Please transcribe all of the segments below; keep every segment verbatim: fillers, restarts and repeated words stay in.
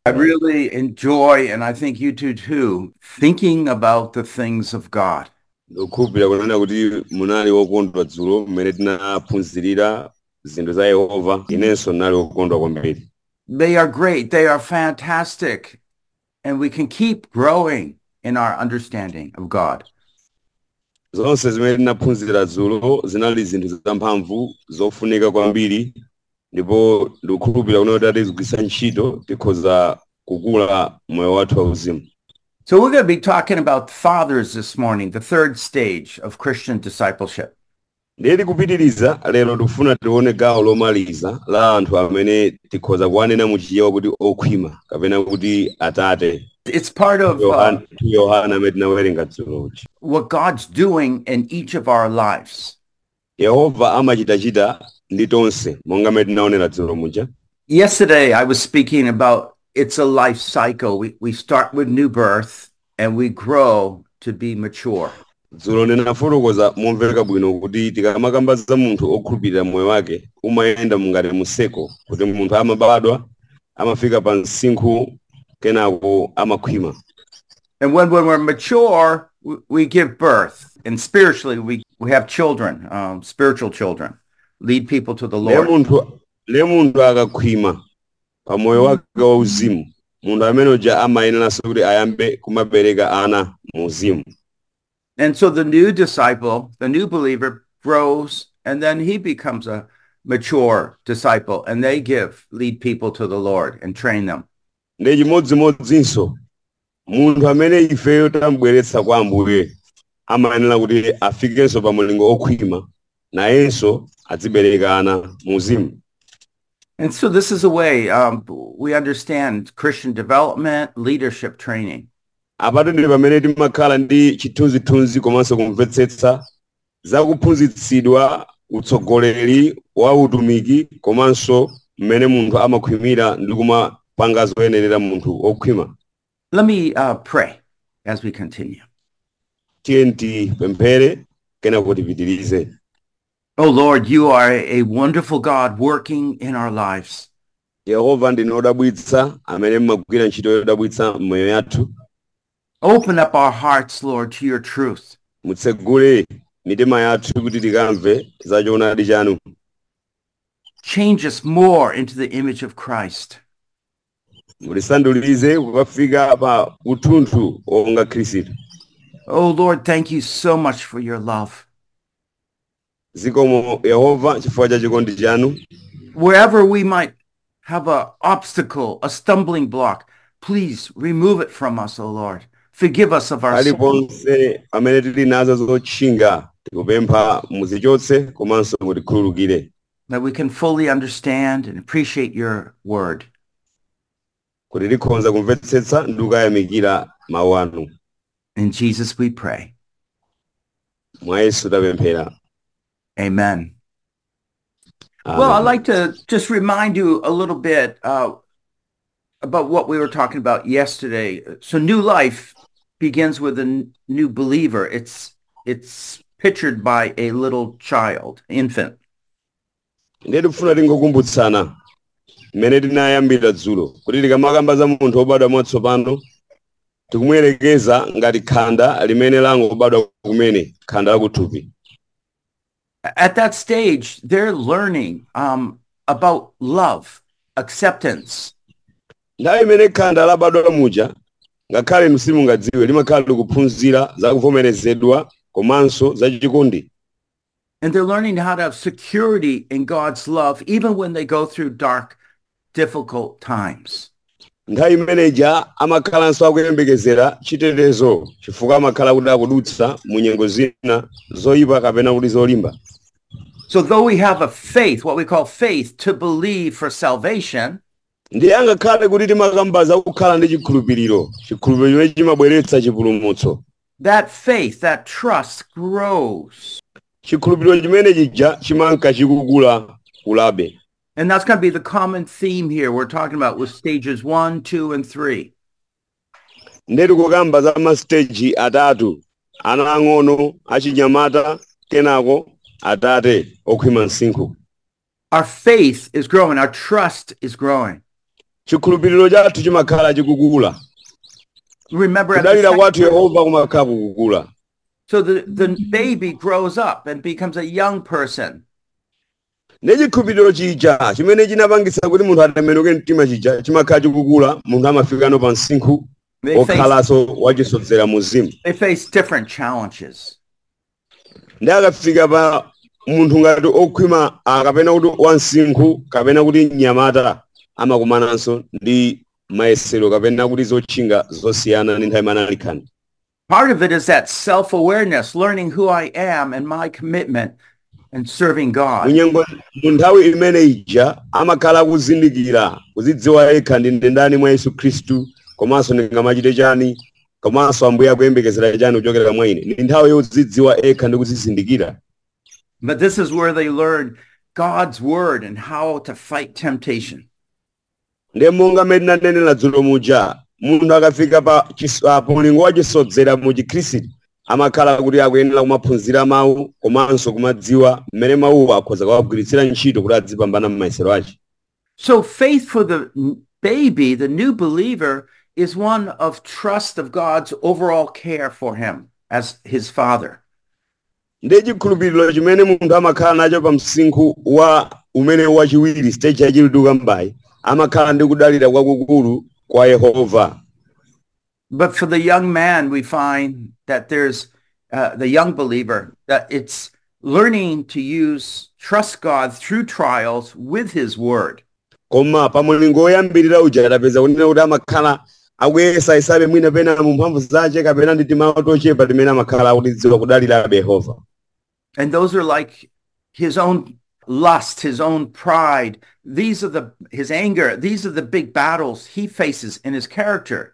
I really enjoy, and I think you do too, thinking about the things of God. Ndikukhulupirira kunena kuti munali wokondwa dzulo mmene tinaphunzirira zinthu za Yehova. Inenso ndinali wokondwa kwambiri. They are great. They are fantastic. And we can keep growing in our understanding of God. Zonse zimene tinaphunzira dzulo zinali zinthu zamphamvu zofunika kwambiri, ndipo ndikukhulupirira kunena kuti tizigwiritsa ntchito tikhoza kukula moyo wathu wauzimu. So we're going to be talking about fathers this morning, the third stage of Christian discipleship. Ndiyeti kupitiriza lero tikufuna tione gawo lomaliza la anthu amene tikhoza kuwanena muchichewa kuti okhwima kapena kuti atate. It's part of uh, Yohana amene tinawerenga dzulo. what God's doing in each of our lives. Yehova amachitachita ndi tonse monga mmene tinaonera dzulo muja. Yesterday I was speaking about it's a life cycle. We, we start with new birth and we grow to be mature. Dzulo ndinafotokoza momveka bwino kuti tikamakamba za munthu okhulupirira moyo wake umayenda ngati museko, kuti munthu amabadwa amafika pa msinkhu kenako amakhwima. And when, when we're mature, we, we give birth. And spiritually, we, we have children, um, spiritual children, lead people to the Le Lord. munthu le munthu akakhwima pa moyo wake wauzimu, munthu amene uja amayeneranso kuti ayambe kumabereka ana mu uzimu. And so the new disciple, the new believer grows, and then he becomes a mature disciple, and they give, lead people to the Lord and train them. Ndi chimodzimodzinso munthu amene ifeyo tambweretsa kwa Ambuye amayenera kuti afikenso pa mulingo okhwima nayenso azibereka ana mu uzimu. And so this is a way um, we understand Christian development, leadership training. Apatu ndi pamene timakhala ndi chithunzithunzi komanso kumvetsetsa za kuphunzitsidwa utsogoleri wa utumiki komanso mmene munthu amakhwimira ndi kumapanga zoyenerera munthu okhwima. Let me uh, pray as we continue. Tiye tipemphere kenako tipitirize. Oh Lord, you are a wonderful God working in our lives. Yehova ndinu wodabwitsa amene mmagwira ntchito yodabwitsa m'moyo yathu. Open up our hearts, Lord, to your truth. Mutsegule mitima yathu kuti tikamve za choonadi chanu. Change us more into the image of Christ. Mutisandulize kukafika pa uthunthu onga Khristu. Oh Lord, thank you so much for your love. Zikomo Yehova chifukwa cha chikondi chanu. Wherever we might have an obstacle, a stumbling block, please remove it from us, O Lord. Forgive us of our sins. Aliponse amene tili nazo zotchinga tikupempha muzichotse komanso mutikhululukire. That we can fully understand and appreciate your word. Kuti tikhonza kumvetsetsa ndi kuyamikira mawu anu. In Jesus we pray. Mwa Yesu tapemphera. Amen. Amen. Well, I'd like to just remind you a little bit uh, about what we were talking about yesterday. So new life begins with a n- new believer. It's it's pictured by a little child, infant. Ndeti kufuna tingokumbutsana mmene tinayambira dzulo kuti tikamakamba za munthu obadwa mwatsopano tikumuyerekeza ngati khanda limene langobadwa kumene khanda lakuthupi. At that stage, they're learning um, about love, acceptance. Nthawi imene khanda labadwa muja ngakhale musimungadziwe limakhala likuphunzira za kuvomerezedwa komanso za chikondi. And they're learning how to have security in God's love, even when they go through dark, difficult times. Nthawi imeneja amakhalanso akuyembekezera chitetezo chifukwa amakhala kuti akudutsa mu nyengo zina zoyipa kapena kuti zolimba. So though we have a faith, what we call faith, to believe for salvation, ndiye angakhale kuti timakamba za kukhala ndi chikhulupiriro chikhulupiriro chimene chimabweretsa chipulumutso. that faith, that trust grows. Chikhulupiriro chimene chija chimanka chikukula kulabe. And that's going to be the common theme here we're talking about with stages one, two, and three. Ndeti kukamba za mastage atatu, ana ang'ono, achinyamata, kenako atate okhwima msinkhu. Our faith is growing. Our trust is growing. chikhulupiriro chathu chimakhala chikukula. Remember, at the Kudalira kwathu same- Yehova kumakhala kukukula. so the, the baby grows up and becomes a young person. Nechikhulupiriro chija chimene chinapangisa kuti munthu atembenuke mtima chija chimakhala chikukula, munthu amafikano pa msinkhu They face, okhalanso wachisodzera muzimu. they face different challenges. Ndi akafika pa munthu ngati okhwima akapena kuti wansinkhu kapena kuti mnyamata amakumananso ndi mayesero kapena kuti zotchinga zosiyana ndi nthawi imene alikhani. Part of it is that self-awareness, learning who I am and my commitment and serving God. Munyengo mu nthawi imene ija amakhala kuzindikira kuzidziwa yekha ndi ndani mwa Yesu Khristu komanso ndingamachite chani komanso Ambuye akuyembekezera chani kuchokera mwa ine. Ndi nthawi yozidziwa yekha ndi kuzizindikira. But this is where they learn God's word and how to fight temptation. Ndiye monga mmene ndinanenera dzulo muja munthu akafika pa mulingo wa chisodzera mu Chikhristu amakhala kuti akuyenera kumaphunzira mawu komanso kumadziwa mmene mawuwa akhoza kuwagwiritsira ntchito kuti adzipambana m'mayesero ache. So faith for the baby, the new believer, is one of trust of God's overall care for him as his father. Ndiye chikhulupiriro chimene munthu amakhala nacho pa msinkhu wa umene wachiwiri stage yachiluduka mbayi amakhala ndi kudalira kwakukulu kwa Yehova. But for the young man, we find that there's uh, the young believer, that it's learning to use, trust God through trials with his word. Koma pa mulingo woyambirira uja tapeza kunena kuti amakhala akuyesa isabe mwina pena mu mphamvu zace kapena ndi timawu tochepa timene amakhala akutidziwa kudalira Yehova. And those are like his own lust, his own pride. These are the, his anger. These are the big battles he faces in his character.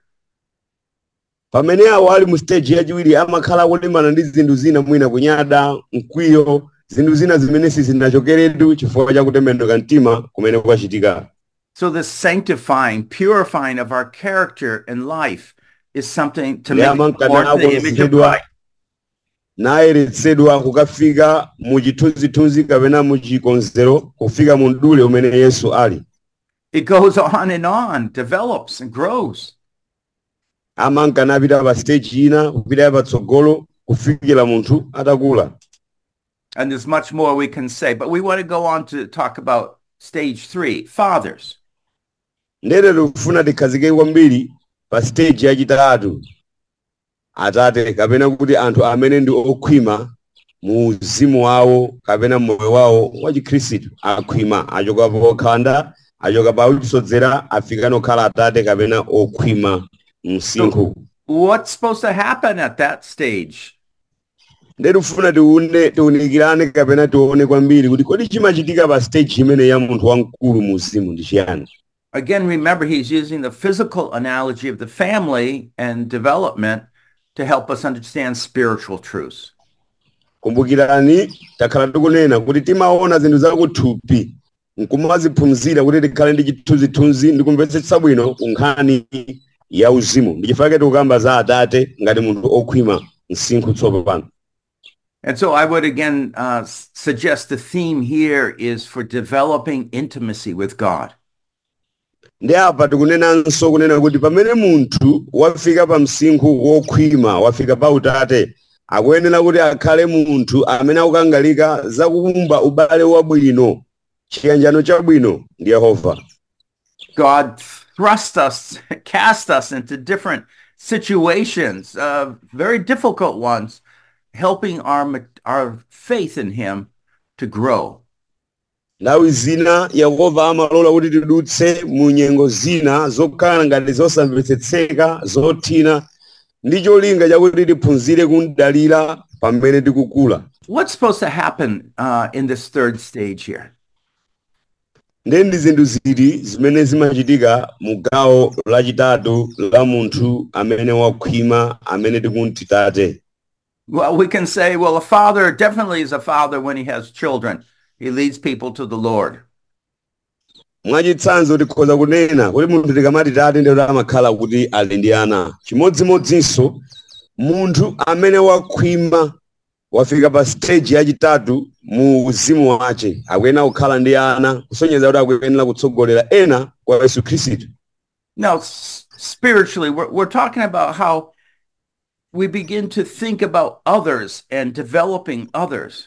Pamene awo ali mu stage yachiwiri amakhala kulimbana ndi zinthu zina mwina kunyada, mkwiyo, zinthu zina zimene sizinachokeredu chifukwa cha kutembenuka mtima kumene kwachitika. So the sanctifying, purifying of our character and life is something to Yeah, make man, more kana the image of akonzedwa Christ. nayeretsedwa kukafika mu chithunzithunzi kapena mu chikonzero kufika mu mdule umene Yesu ali. It goes on and on, develops and grows. Amanka napita pa stage ina kupita patsogolo kufikira munthu atakula. And there's much more we can say, but we want to go on to talk about stage three, fathers. Ndere tikufuna tikhazike kwambiri pa stage yachitatu. Atate kapena kuti anthu amene ndi okhwima mu uzimu wawo kapena moyo wawo wa Chikhristu akhwima achoka pokhanda achoka pa uchisodzera afika nokhala atate kapena okhwima msinkhu. What's supposed to happen at that stage? Ndere ufuna tiune tiunikirane kapena tione kwambiri kuti kodi chimachitika pa stage imene ya munthu wamkulu mu uzimu ndi chiyani. Again, remember, he's using the physical analogy of the family and development to help us understand spiritual truths. Kumbukirani takhala tikunena kuti timaona zinthu zakuthupi nkumaziphunzira kuti tikhale ndi chithunzithunzi ndi kumvetsetsa bwino kunkhani ya uzimu. Ndi chifukwa tikukamba za atate ngati munthu okhwima msinkhu tsopano. And so I would again uh, suggest the theme here is for developing intimacy with God. Ndi apa tikunenanso kunena kuti pamene munthu wafika pa msinkhu wokhwima wafika pa utate akuyenera kuti akhale munthu amene akukangalika zakukumba ubale wabwino chiyanjano chabwino ndi Yehova. God thrust us, cast us into different situations, uh, very difficult ones, helping our, our faith in him to grow. Nthawi zina Yehova amalola kuti tidutse mu nyengo zina zokhala ngati zosamvetsetseka zothina ndi cholinga chakuti tiphunzire kundalira pamene tikukula. What's supposed to happen uh, in this third stage here? Ndi zinthu ziti zimene zimachitika mu gawo lachitatu la munthu amene wakhwima amene tikuti tate. Well, we can say, well, a father definitely is a father when he has children. He leads people to the Lord. Mwachitsanzo tikhoza kunena kuti munthu tikamati tate ndiye amakhala kuti ali ndi ana. Chimodzimodzinso munthu amene wakhwima wafika pa stage yachitatu mu uzimu wace akuyenera kukhala ndi ana kusonyeza kuti akuyenera kutsogolera ena kwa Yesu Khristu. Now, s- spiritually, we're, we're talking about how we begin to think about others and developing others.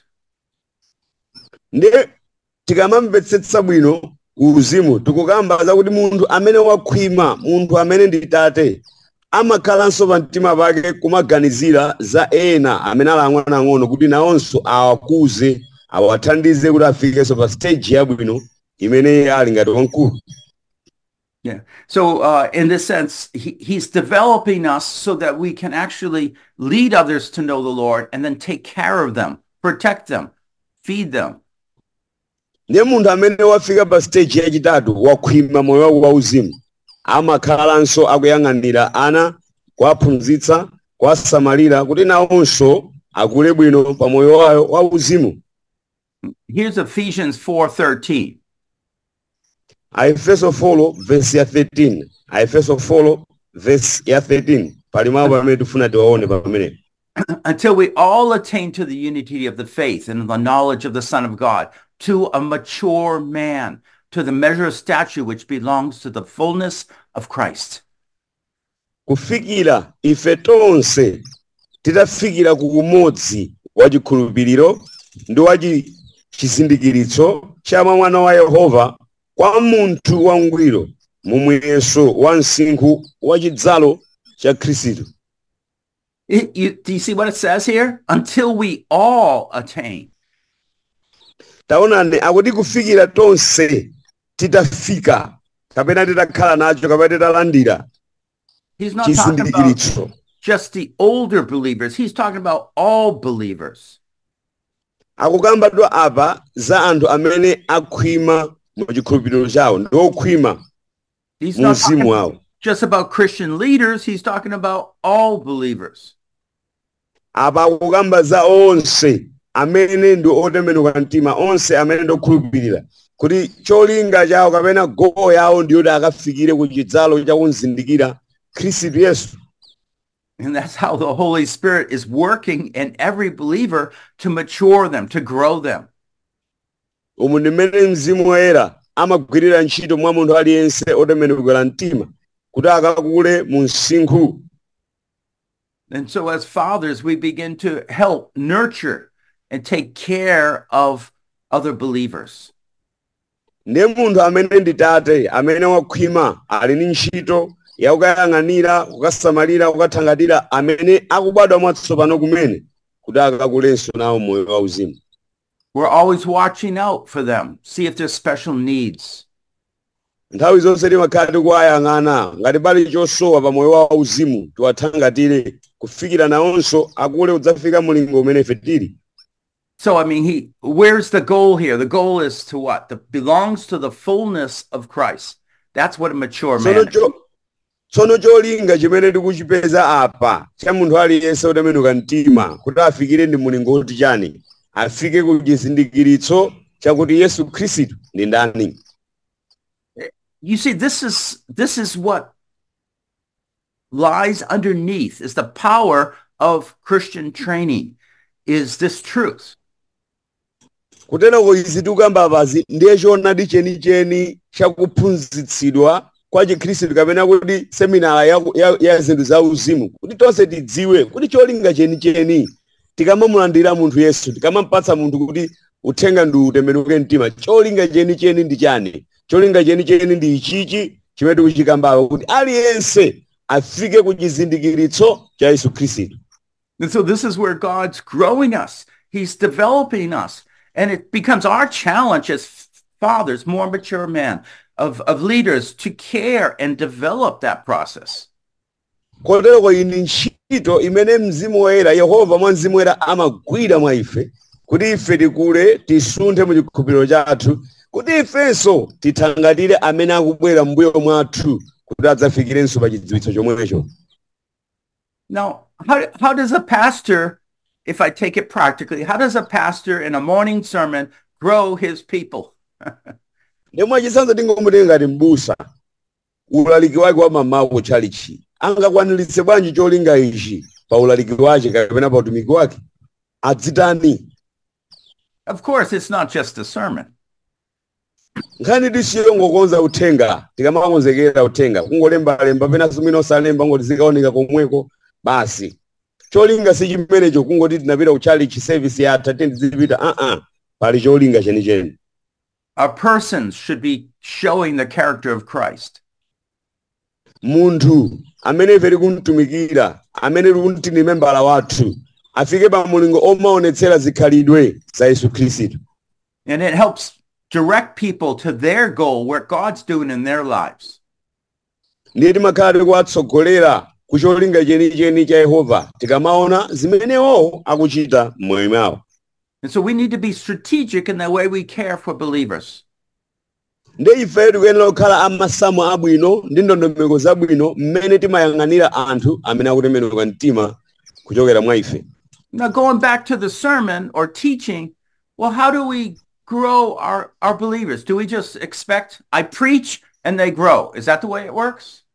Ndiye tikamamvetsetsa bwino uzimu tikukamba zakuti munthu amene wakhwima, munthu amene ndi tate, amakhalanso pa mtima pake kumaganizira za ena amene ali ang'onoang'ono kuti nawonso awakuze, awathandize kuti afikenso pa stage yabwino imene ali ngati wamkulu. Yeah. So uh, in this sense, he, he's developing us so that we can actually lead others to know the Lord and then take care of them, protect them, feed them. Ndiye munthu amene wafika pa stage yachitatu wakhwima moyo wake wauzimu amakhalanso akuyang'anira ana, kuwaphunzitsa, kuwasamalira kuti nawonso akule bwino pa moyo wawo wauzimu. Here's Ephesians four thirteen. Aefeso four verse ya thirteen. Aefeso four verse ya thirteen. Pali mawu amene tifuna tiwaone pamene. Until we all attain to the unity of the faith and the knowledge of the Son of God, to a mature man, to the measure of stature which belongs to the fullness of Christ. Kufikira ife tonse titafikira ku umodzi wa chikhulupiriro ndi wa chizindikiritso cha mwana wa Yehova, kwa munthu wangwiro mu muyeso wa msinkhu wa chidzalo cha Khristu. It- you- do you see what it says here? Until we all attain. Taonani akuti kufikira tonse titafika kapena titakhala nacho kapena titalandira He's not talking about chizindikiritso. just the older believers. He's talking about all believers. Akukambadwa apa za anthu amene akhwima mu chikhulupiriro chawo ndi okhwima He's mu not talking mzimu wawo. just about Christian leaders. He's talking about all believers. Apa akukamba za onse amene ndi otembenuka mtima, onse amene ndi okhulupirira kuti cholinga chawo kapena goal yawo ndi yoti akafikire ku chidzalo cha kumzindikira Khristu Yesu. And that's how the Holy Spirit is working in every believer to mature them, to grow them. Umu ndi mmene mzimu woyera amagwirira ntchito mwa munthu aliyense otembenukira mtima kuti akakule mu msinkhu. And so as fathers, we begin to help nurture and take care of other believers. Ndiye munthu amene ndi tate amene wakhwima ali ndi ntchito yakukayang'anira, kukasamalira, kukathangatira amene akubadwa mwatsopano kumene kuti akakulenso nawo moyo wauzimu. We're always watching out for them, see if there's special needs. Nthawi zonse timakhala tikuwayang'ana ngati pali chosowa pa moyo wauzimu tiwathangatire kufikira nawonso akule kudzafika mulingo umene ife tili. So, I mean, he, where's the goal here? The goal is to what? The belongs to the fullness of Christ. That's what a mature man Tsono is. cho- tsono cholinga chimene tikuchipeza apa cha munthu aliyense otembenuka mtima kuti afikire ndi mulingo woti chani, afike ku chizindikiritso chakuti Yesu Khristu ndi ndani. You see, this is this is what lies underneath is the power of Christian training, is this truth. Kutero izi tikukamba apazi ndiye choonadi chenicheni chakuphunzitsidwa kwa Chikhristu kapena kuti seminara ya, ya, ya zinthu za uzimu kuti tonse tidziwe kuti cholinga chenicheni tikamamulandira munthu Yesu, tikamampatsa munthu kuti uthenga ndi utembenuke mtima, cholinga chenicheni ndi chani, cholinga chenicheni ndi ichichi chimene tikuchikambako kuti aliyense afike ku chizindikiritso cha Yesu Khristu. And so this is where God's growing us. He's developing us. And it becomes our challenge as fathers, more mature men, of, of leaders to care and develop that process. Kotero ini ntchito imene mzimu woyera Yehova mwa mzimu woyera amagwira mwa ife kuti ife tikule tisunthe mu chikhulupiriro chathu kuti ifenso tithangatire amene akubwera mbuyo mwathu kuti adzafikirenso pa chidziwitso chomwecho. Now, how, how does a pastor, if I take it practically, how does a pastor in a morning sermon grow his people? Ndemwe chisanzo tingomutenga ngati m'busa ulaliki wake wa mamawa kutchalichi angakwaniritse bwanji cholinga ichi pa ulaliki wake kapena pa utumiki wake adzitani. Of course, it's not just a sermon. nkhani tisiyo ngokonza uthenga tikamakonzekera uthenga kungolembalemba pena sumino osalemba ngoti zikaoneka komweko basi cholinga si chimenecho kungoti tinapita kuchali chiservice ya tate ndizipita uh-uh pali cholinga chenicheni. A person should be showing the character of Christ. Munthu amene ife tikumtumikira amene tikuti ndi membala wathu afike pa mulingo omaonetsera zikhalidwe za Yesu Khristu. And it helps direct people to their goal, what God's doing in their lives. Ndiye timakhala tikuwatsogolera ku cholinga chenicheni cha Yehova tikamaona zimenewo akuchita m'moyo mwawo. And so we need to be strategic in the way we care for believers. Ndiye ife tikuyenera kukhala amasamu abwino ndi ndondomeko zabwino mmene timayang'anira anthu amene akutembenuka mtima kuchokera mwa ife. Now going back to the sermon or teaching, well, how do we grow our, our believers? Do we just expect, I preach and they grow? Is that the way it works?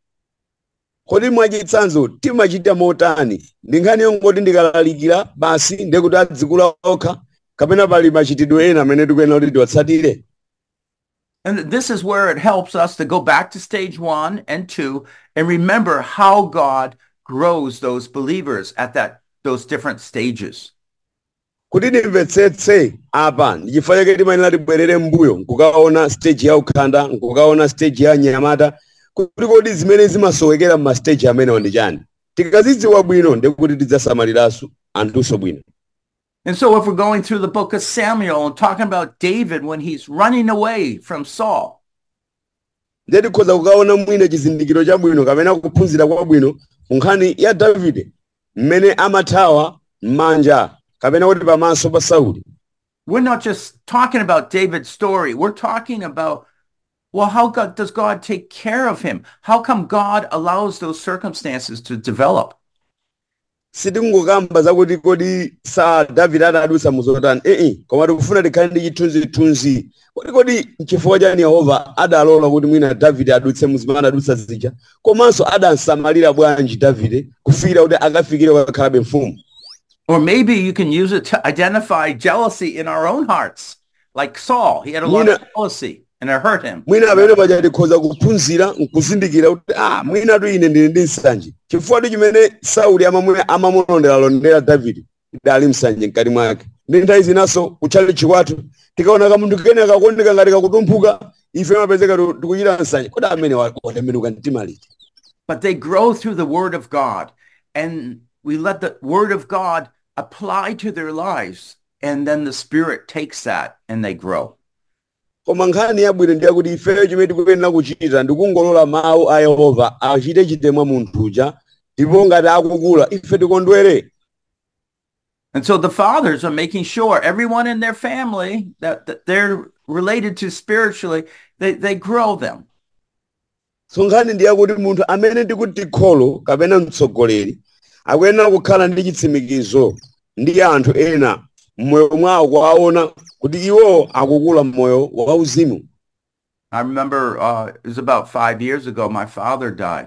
Kodi mwachitsanzo timachita motani ndi nkhani yongoti ndikalalikira basi ndikuti adzikula okha kapena pali machitidwe ena amene tikuyenera kuti tiwatsatire? And this is where it helps us to go back to stage one and two and remember how God grows those believers at that those different stages. Kuti ndimvetsetse apa ndichifukwa chake timayenera tibwerere mbuyo nkukaona stage ya ukhanda nkukaona stage ya nyamata kuti kodi zimene zimasowekera ma stage amene ndi chani tikazidziwa bwino ndikuti tidzasamaliranso anthuso bwino. And so if we're going through the book of Samuel and talking about David when he's running away from Saul. Ndiye tikhoza kukaona mwina chizindikiro chabwino kapena kuphunzira kwabwino nkhani ya Davide mmene amathawa manja kapena kuti pamaso pa Sauli. We're not just talking about David's story. We're talking about, well, how God, does God take care of him? How come God allows those circumstances to develop? Sitingokamba zakuti kodi sa David adadusa muzotani eh eh koma tikufuna tikhale ndi chithunzithunzi kodi kodi chifukwa chani Yehova adalola kuti mwina David adutse muzimana adutsa zija komanso adansamalira bwanji David kufikira kuti akafikire kukhalabe mfumu. Or maybe you can use it to identify jealousy in our own hearts. Like Saul, he had a lot of jealousy and it hurt him. Mwina pamene paja tikhoza kuphunzira nkuzindikira kuti ah mwina tu ine ndili ndi nsanje chifukwa ndi chimene Sauli amamwe amamulondera londera David dali msanje mkati mwake. Ndi nthawi zinaso kuchali chikwatu tikaona kamunthu kene kakuoneka ngati kakutumphuka ife mapezeka tikuchita nsanje kodi amene watembenuka mtima liti. But they grow through the word of God and we let the word of God apply to their lives and then the Spirit takes that and they grow. Koma nkhani yabwino ndiye kuti ifeyo chimene tikuyenera kuchita ndikungolola mawu a Yehova achite chitemwa munthu uja ndipo ngati akukula ife tikondwere. And so the fathers are making sure everyone in their family that, that they're related to spiritually, they, they grow them. So nkhani ndiye kuti munthu amene ndikuti kholo kapena mtsogoleri akuyenera kukhala ndi chitsimikizo ndi anthu ena mmoyo mwawo kwaona kuti iwo akukula mmoyo wauzimu. I remember uh, it was about five years ago my father died.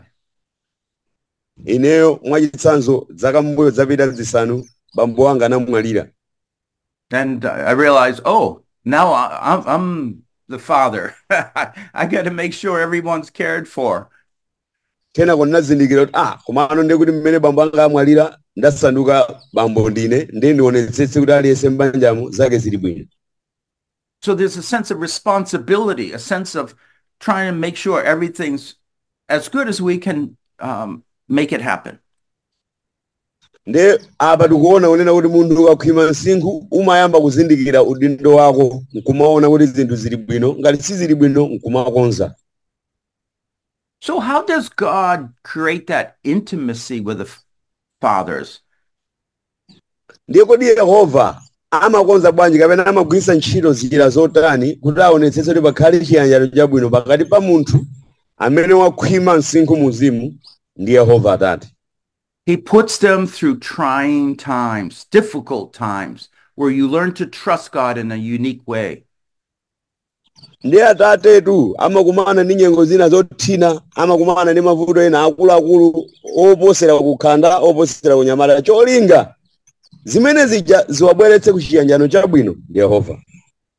Ineyo mwachitsanzo zaka mbuyo zapita zisanu bambo wanga anamwalira. And uh, I realized, oh, now I, I'm, I'm the father. I got to make sure everyone's cared for. Kena kona zindikira kuti ah komano ndiye kuti mmene bambo anga amwalira ndasanduka bambo ndine ndiye ndionetsetse kuti aliyese mbanjamo zake zili bwino. So there's a sense of responsibility, a sense of trying to make sure everything's as good as we can um, make it happen. Ndiye apa tikuona unena kuti munthu ukakhwima msinkhu umayamba kuzindikira udindo wako nkumaona kuti zinthu zili bwino ngati si zili bwino nkumakonza. So how does God create that intimacy with the fathers? Ndiye kodi Yehova amakonza bwanji kapena amagwiritsa ntchito njira zotani kuti aonetsetse kuti pakhale chiyanjano chabwino pakati pa munthu amene wakhwima msinkhu muzimu ndi Yehova Atate. He puts them through trying times, difficult times, where you learn to trust God in a unique way. Ndiye Atate tu amakumana ndi nyengo zina zothina amakumana ndi mavuto ena akuluakulu oposera kukhanda oposera kunyamala cholinga zimene zija ziwabweretse ku chiyanjano chabwino ndi Yehova.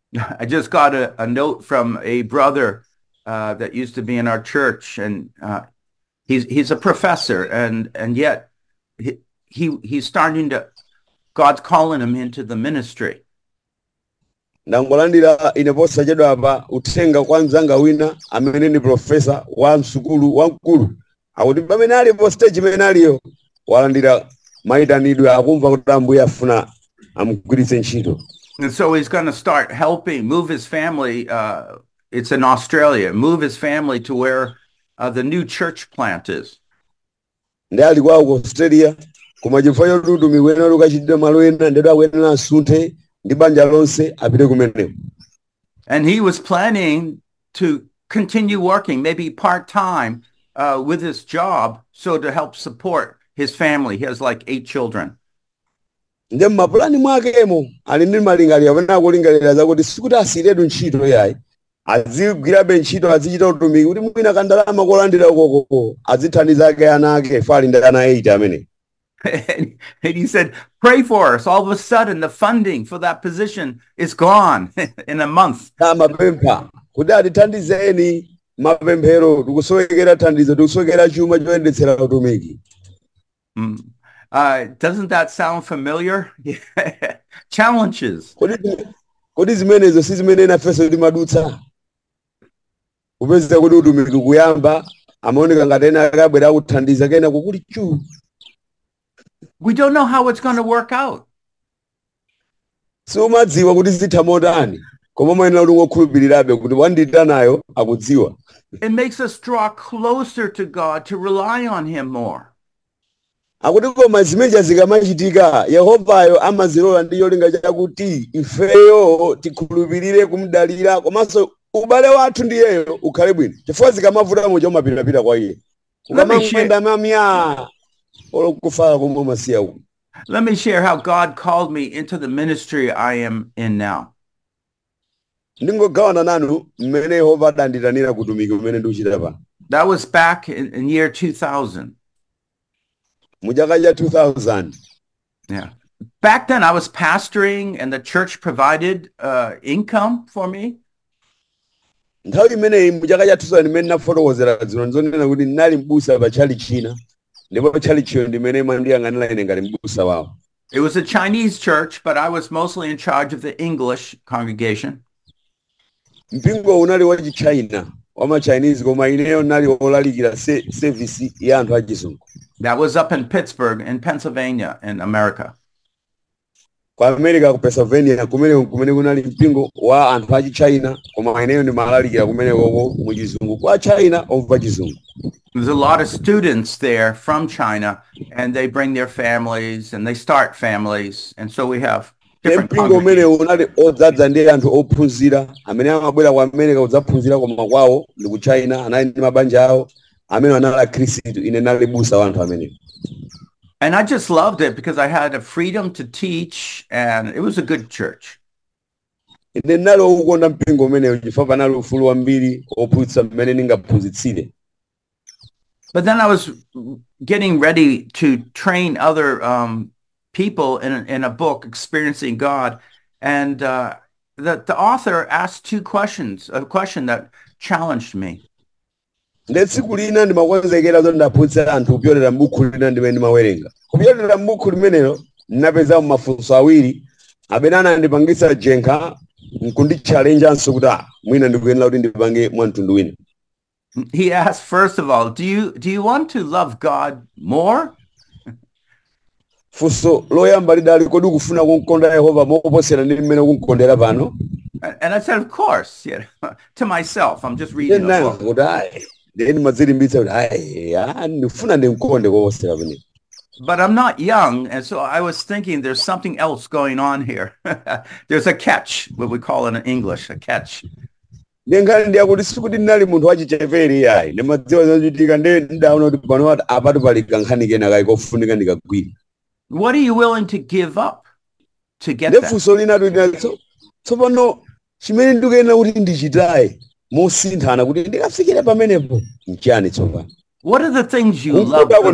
I just got a, a note from a brother uh, that used to be in our church, and uh, he's he's a professor, and and yet he, he he's starting to God's calling him into the ministry. Ndangolandira ine posachedwa apa uthenga kwa mzanga wina amene ni profesa wa msukulu wamkulu akuti pamene ali po stage imene aliyo walandira mayitanidwe akumva kuti Ambuye afuna amugwiritse ntchito. And so he's going to start helping move his family. Uh, it's in Australia. Move his family to where uh, the new church plant is. Ndi ali kwa Australia koma chifukwa choti utumiki wena ukachitira malo ena ndetu akuyenera asunthe ndi banja lonse apite kumeneko. And he was planning to continue working, maybe part-time uh, with his job, so to help support his family. He has like eight children. Nde mapulani mwakemo ali ndi malingaliro amene akulingalira zakuti sikuti asiyiretu ntchito yayi azigwirabe ntchito azichita utumiki kuti mwina kandalama kolandira ukoko azithandiza ake ana ake fali ndi ana eight amene. And he said, pray for us. All of a sudden, the funding for that position is gone in a month. Mapempha kuti atithandizeni mapemphero tikusowekera thandizo tikusowekera chuma choyendetsera utumiki. Mm. Uh, doesn't that sound familiar? Challenges. Kodi zimenezo si zimene nafeso timadutsa kupeza kuti utumiki kuyamba amaoneka ngati ena akabwera kuthandiza kena kukuli chu. We don't know how it's going to work out. So madziwa kuti zitha motani koma mayenera kuti ngokhulupirirabe kuti wandita nayo akudziwa. It makes us draw closer to God, to rely on him more. Akuti koma zimeja zikamachitika Yehovayo amazilola ndi cholinga chakuti ifeyo tikhulupirire kumdalira komanso ubale wathu ndiyeyo ukhale bwino chifukwa zikamavuta moja umapitapita kwa iye. Ukamangwenda mamya olokufa komwe masiya uku. Let me share how God called me into the ministry I am in now. Ndingogawana nanu mmene Yehova adanditanira kutumiki kumene ndikuchita pa. That was back in, in year two thousand. Mujaka ya two thousand. Yeah. Back then I was pastoring and the church provided uh, income for me. Nthawi imene mujaka ya two thousand imene nafotokozera zino nzonena kuti ndinali mbusa pa chali china ndipo chali chiyo ndimene mandiyang'anira ine ngati mbusa wawo. It was a Chinese church, but I was mostly in charge of the English congregation. Mpingo unali wa China, wama Chinese koma ineyo nali olalikira service ya anthu achizungu. That was up in Pittsburgh in Pennsylvania in America. Kwa America ku Pennsylvania kumene kumene kunali mpingo wa anthu achi China koma ineyo ndi malalikira kumene koko mu chizungu kwa China omva chizungu. There's a lot of students there from China, and they bring their families and they start families, and so we have different congregations. Unali odzadza ndi anthu ophunzira amene amabwera kwa America kudzaphunzira koma kwawo ndi ku China anali ndi mabanja awo amene anali Khristu ine nali busa wa anthu amene. And I just loved it because I had a freedom to teach, and it was a good church. Ine nali ukukonda mpingo umeneyo chifukwa panali ufulu wambiri ophunzitsa mmene ningaphunzitsire. But then I was getting ready to train other um, people in a, in a book, Experiencing God, and uh, the the author asked two questions, a question that challenged me. Ndetsiku lina ndimakonzekera zoti ndaphunzitsa anthu kupyolera m'buku lina ndimene ndimawerenga. Kupyolera m'buku limenelo ndinapeza mafunso awiri amene anandipangitsa jenkha nkundichallenjanso kuti mwina ndikuyenera kuti ndipange mwamtundu wina. He asked, first of all, do you do you want to love God more? Funso loyamba lidali kodi ukufuna kumkonda Yehova moposera ndi mmene ukumkondera pano? And I said, of course, yeah, to myself. I'm just reading a book. But I'm not young, and so I was thinking there's something else going on here. There's a catch, what we call it in English, a catch. What are you willing to give up to get that? Chimene ndikuyena kuti ndichitaye mosinthana kuti ndikafikire pamenepo nchiyani tsopano. What are the things you love the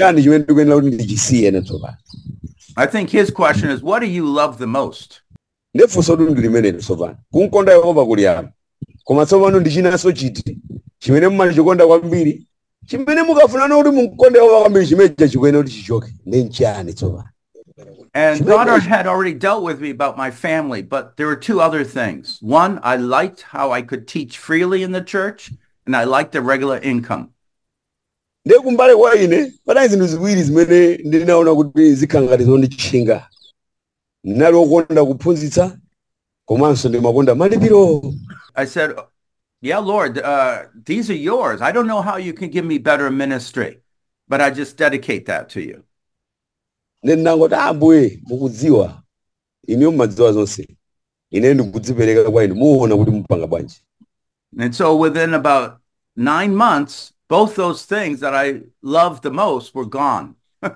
most? I think his question is, what do you love the most? Nefunso tundu limenelo tsopano. Kunkonda Yehova kuli apa. Koma tsopano ndi chinanso chiti. Chimene mumachikonda kwambiri. Chimene mukafuna kuti munkonda Yehova kwambiri chimeja chikwene kuti chichoke. Ndi nchiyani tsopano. And God had already dealt with me about my family, but there were two other things. One, I liked how I could teach freely in the church, and I liked the regular income. Ndiye kumbali kwa ine, pana zinthu ziwiri zimene ndinaona kuti zikhangati zonditchinga. Ndinali wokonda kuphunzitsa, komanso ndimakonda malipiro. I said, yeah, Lord, uh, these are yours. I don't know how you can give me better ministry, but I just dedicate that to you. Ndinangoti Ambuye mukudziwa ine mumadziwa zonse ine ndikudzipereka kwa inu muona kuti mupanga bwanji. And so within about nine months, both those things that I loved the most were gone.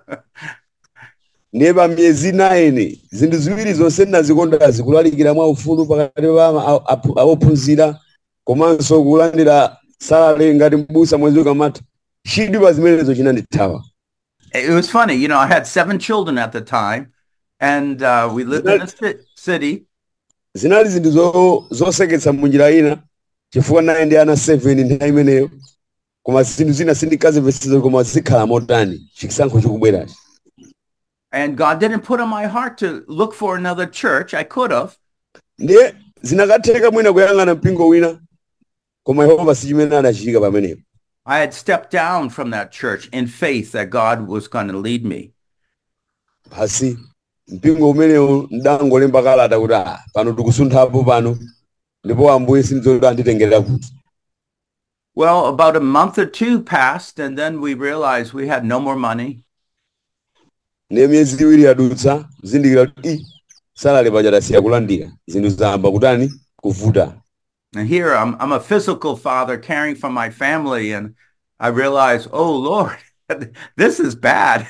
Neba miezi nine zinthu ziwiri zonse ndinazikonda zikulalikira mwa ufulu pakati pa ophunzira komanso kulandira salary ngati mbusa mwezi ukamata chidwi zimenezo chinandithawa. It was funny, you know, I had seven children at the time, and uh, we lived in a city. Zinali zinthu zo zoseketsa munjira ina chifukwa naye ndi ana seven nthawi imeneyo koma zinthu zina sindikazimvetsa koma zikhala motani chisankho chikubwerachi. And God didn't put on my heart to look for another church. I could have. Ndiye zinakatheka mwina kuyang'ana mpingo wina koma Yehova sichimene anachika pamenepo. I had stepped down from that church in faith that God was going to lead me. Hasi mpingo umenewo ndangolemba kalata kuti ah pano tikusunthapo pano ndipo Ambuye sindizoda nditengera kuti. Well, about a month or two passed, and then we realized we had no more money. Ne miezi iwiri yadutsa zindikira kuti salary pachata siya kulandira zinthu zamba kutani kuvuta. And here I'm, I'm a physical father caring for my family, and I realized, oh Lord, this is bad.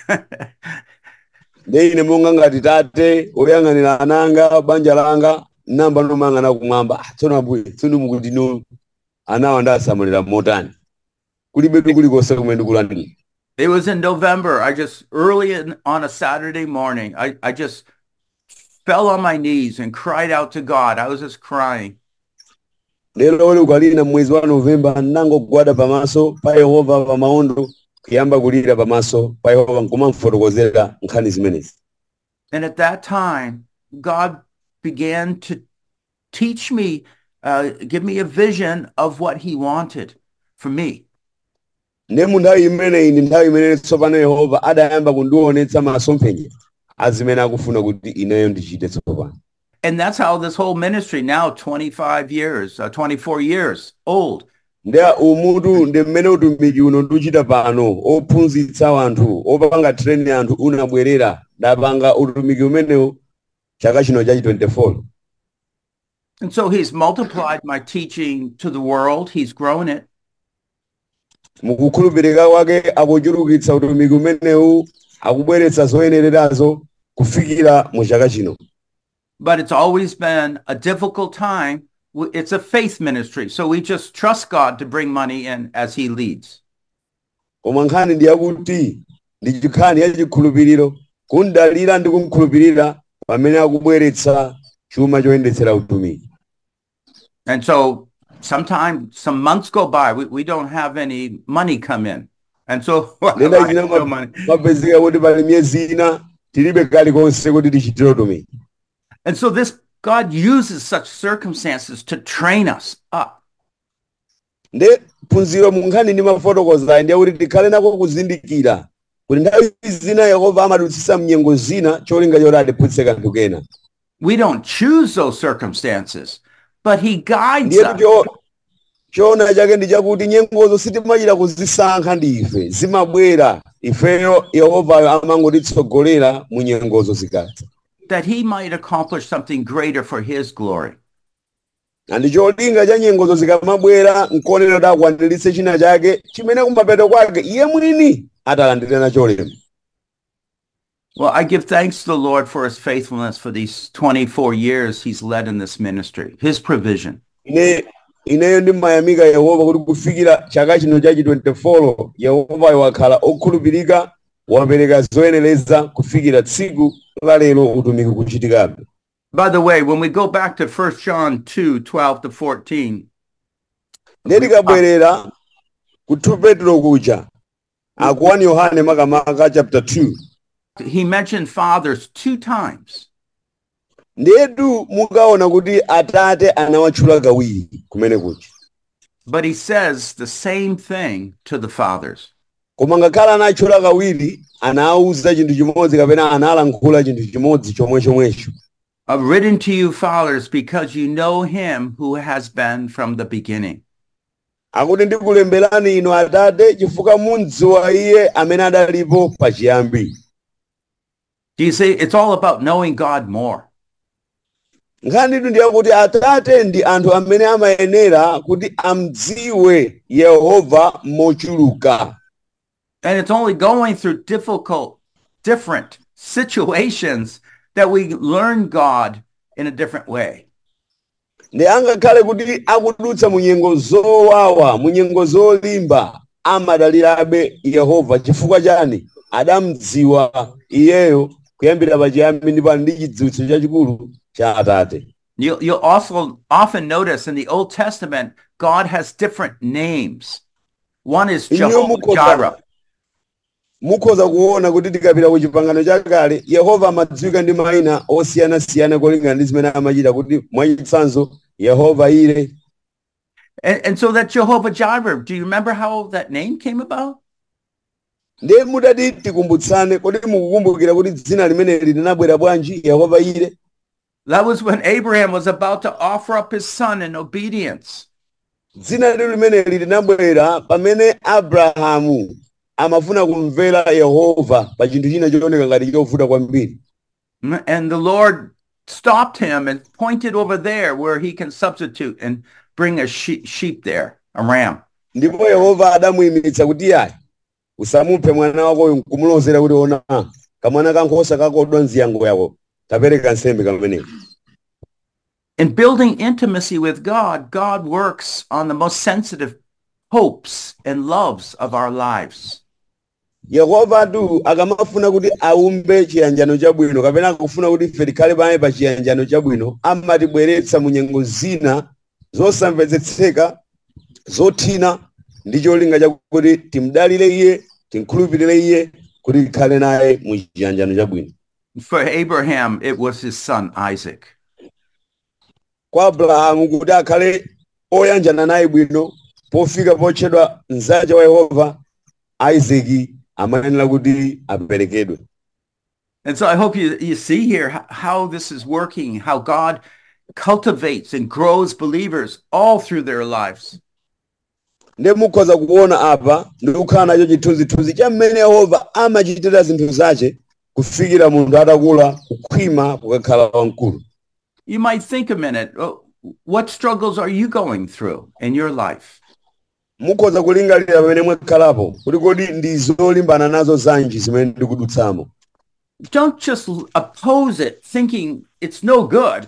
Ndine monga ngati tate oyang'anira ananga banja langa namba nomang'ana kumwamba tsono Ambuye tsono mukuti no anawa ndasamalira motani kulibe kulikonse kumene ndikulandira. It was in November. I just early in, on a Saturday morning, I, I just fell on my knees and cried out to God. I was just crying. Lero ole ukalina mwezi wa November nangogwada pamaso pa Yehova pamaondo kuyamba kulira pamaso pa Yehova nkumamfotokozera nkhani zimenezi. And at that time, God began to teach me, uh, give me a vision of what he wanted for me. Ne munthawi imene ine nthawi imene tsopano Yehova adayamba kundionetsa masomphenya azimene akufuna kuti ineyo ndichite tsopano. And that's how this whole ministry now, twenty-five years, uh, twenty-four years old. Ndea umutu ndi mmene utumiki uno ndiuchita pano ophunzitsa anthu opanga training anthu unabwerera ndapanga utumiki umenewo chaka chino chachi twenty-four. And so he's multiplied my teaching to the world. He's grown it. Mukukhulupirika kwake akuchulukitsa utumiki umenewu akubweretsa zoyenererazo kufikira mu chaka chino. But it's always been a difficult time. It's a faith ministry, so we just trust God to bring money in as he leads. Koma nkhani ndi yakuti ndi chikhani ya chikhulupiriro kundalira ndi kumkhulupirira pamene akubweretsa chuma choyendetsera utumiki. And so sometimes some months go by, we, we don't have any money come in. And so no money. And so this God uses such circumstances to train us up. Nde punziro munkhani ndi mafotokoza ndi kuti tikhale nako kuzindikira kuti nthawi zina Yehova amadutsitsa mnyengo zina cholinga choti atiphunzitse kanthu kena. We don't choose those circumstances, but he guides us. Chona chake ndi chakuti nyengozo sitimachita kuzisankha ndi ife zimabwera ifeyo Yehova amangotitsogolera mu nyengozo zikatha. That he might accomplish something greater for his glory. And cholinga cha nyengozo zikamabwera nkonero da kwaniritse china chake chimene kumapeto kwake iye mwini atalandire na cholema. Well, I give thanks to the Lord for his faithfulness for these twenty-four years he's led in this ministry, his provision. Ine ineyo ndimayamika Yehova kuti kufikira chaka chino chachi twenty-four Yehova wakhala okhulupirika wapereka zoyenereza kufikira tsiku la lero utumiki kuchitikabe. By the way, when we go back to First John two, twelve to fourteen, Ndikabwerera ku two Petro kuja aku one Yohane makamaka chapter two. he mentioned fathers two times. Ndedu mukaona kuti atate anawatchula kawiri kumene kuja. But he says the same thing to the fathers. Koma ngakhala anatchula kawiri anawuza chinthu chimodzi kapena analankhula chinthu chimodzi chomwe chomwecho. I've written to you, fathers, because you know him who has been from the beginning. Akuti ndikulemberani inu atate chifukwa mudziwa iye amene adalipo pachiyambi. Do you see? It's all about knowing God more. Nkhanitu ndiye kuti atate ndi anthu amene amayenera kuti amdziwe Yehova mochuluka. And it's only going through difficult, different situations that we learn God in a different way. Ndi angakhale kuti akudutsa munyengo zowawa, munyengo zolimba, amadalirabe Yehova chifukwa chani? Adamdziwa iyeyo kuyambira pachiyambi ndipo ndi chidziwitso chachikulu cha atate. You'll, you'll also often notice in the Old Testament, God has different names. One is Jehovah Jireh. Mukhoza kuona kuti tikapita ku chipangano chakale Yehova amadziwika ndi mayina osiyana-siyana kolingana ndi zimene amachita kuti mwachitsanzo Yehova Ire. And, and so that Jehovah Jireh, do you remember how that name came about? Ndiye mudati tikumbutsane kodi mukukumbukira kuti dzina limeneli linabwera bwanji Yehova Ire? That was when Abraham was about to offer up his son in obedience. Dzina limeneli linabwera pamene Abrahamu amafuna kumvera Yehova pa chinthu china chooneka ngati chovuta kwambiri. And the Lord stopped him and pointed over there where he can substitute and bring a she sheep there, a ram. Ndipo Yehova adamuyimitsa kuti ayi usamuphe mwana wako nkumulozera kuti ona kamwana kankhosa kakodwa nziyango yako tapereka nsembe kameneko. In building intimacy with God, God works on the most sensitive hopes and loves of our lives. Yehova tu akamafuna kuti aumbe chiyanjano chabwino kapena kufuna kuti ife tikhale pamene pa chiyanjano chabwino amatibweretsa mu nyengo zina zosamvetsetseka zothina ndi cholinga chakuti timdalire iye timkhulupirire iye kuti tikhale naye mu chiyanjano chabwino. For Abraham, it was his son Isaac. Kwa Abrahamu kuti akhale oyanjana naye bwino pofika potchedwa mnzache wa Yehova Isaac amayenera kuti aperekedwe. And so I hope you, you see here how this is working, how God cultivates and grows believers all through their lives. Ndiye mukhoza kuona apa ndikukhala nacho chithunzithunzi cha mmene Yehova amachitira zinthu zace kufikira munthu atakula kukhwima kukakhala wamkulu. You might think a minute, oh, what struggles are you going through in your life? Mukhoza kulingalira pamene mwakhalapo kuti kodi ndi zolimbana nazo zanji zimene ndikudutsamo. Don't just oppose it thinking it's no good.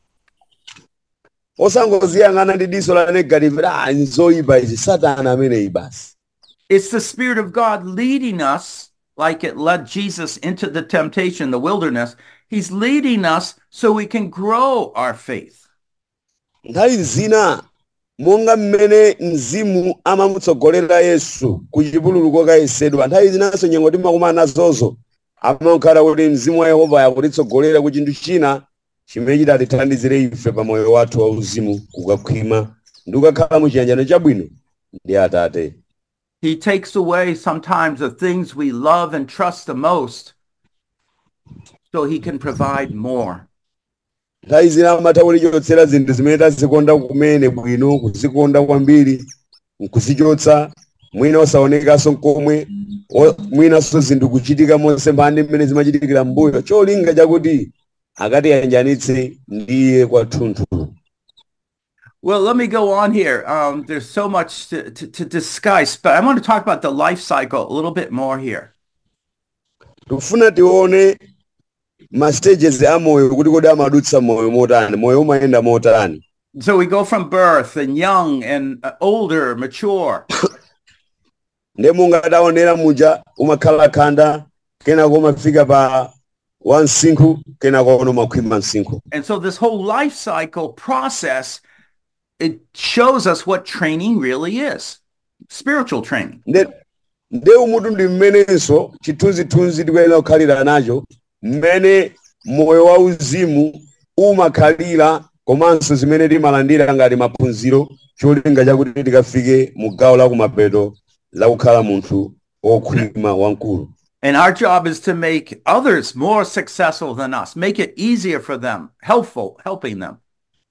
Osangoziyang'ana ndi diso la negative ah nzoyipa izi Satana ameneyi basi. It's the Spirit of God leading us like it led Jesus into the temptation, the wilderness. He's leading us so we can grow our faith. Nthawi zina monga mmene mzimu amamutsogolera Yesu ku chipululu kokayesedwa nthawi zinanso nyengo timakumana nazozo amakhala kuti mzimu wa Yehova yakutitsogolera ku chinthu china chimene chitatithandizire ife pa moyo wathu wauzimu kukakhwima ndi kukakhala mu chiyanjano chabwino ndi atate. He takes away sometimes the things we love and trust the most so he can provide more. Nthawi zina amatha kulichotsera zinthu zimene tazikonda kumene bwino kuzikonda kwambiri nkuzichotsa mwina osaonekanso nkomwe mwinanso zinthu kuchitika monse mbandi mmene zimachitikira mbuyo cholinga chakuti akatiyanjanitse ndiye kwathunthu. Well, let me go on here. Um, there's so much to, to, to discuss, but I want to talk about the life cycle a little bit more here. Tufuna tione ma stages a moyo kuti kodi amadutsa moyo motani, moyo umayenda motani. So we go from birth and young and uh, older, mature. Nde munga taonera muja umakhala khanda kena kumafika pa wa msinkhu kenako ono makhwima msinkhu. And so this whole life cycle process, it shows us what training really is, spiritual training. Nde nde umutu ndi mmenenso chithunzithunzi tikuyenera kukhalira nacho mmene moyo wa uzimu umakhalira komanso zimene timalandira ngati maphunziro cholinga chakuti tikafike mu gawo la kumapeto la kukhala munthu wokhwima wamkulu. And our job is to make others more successful than us, make it easier for them, helpful, helping them.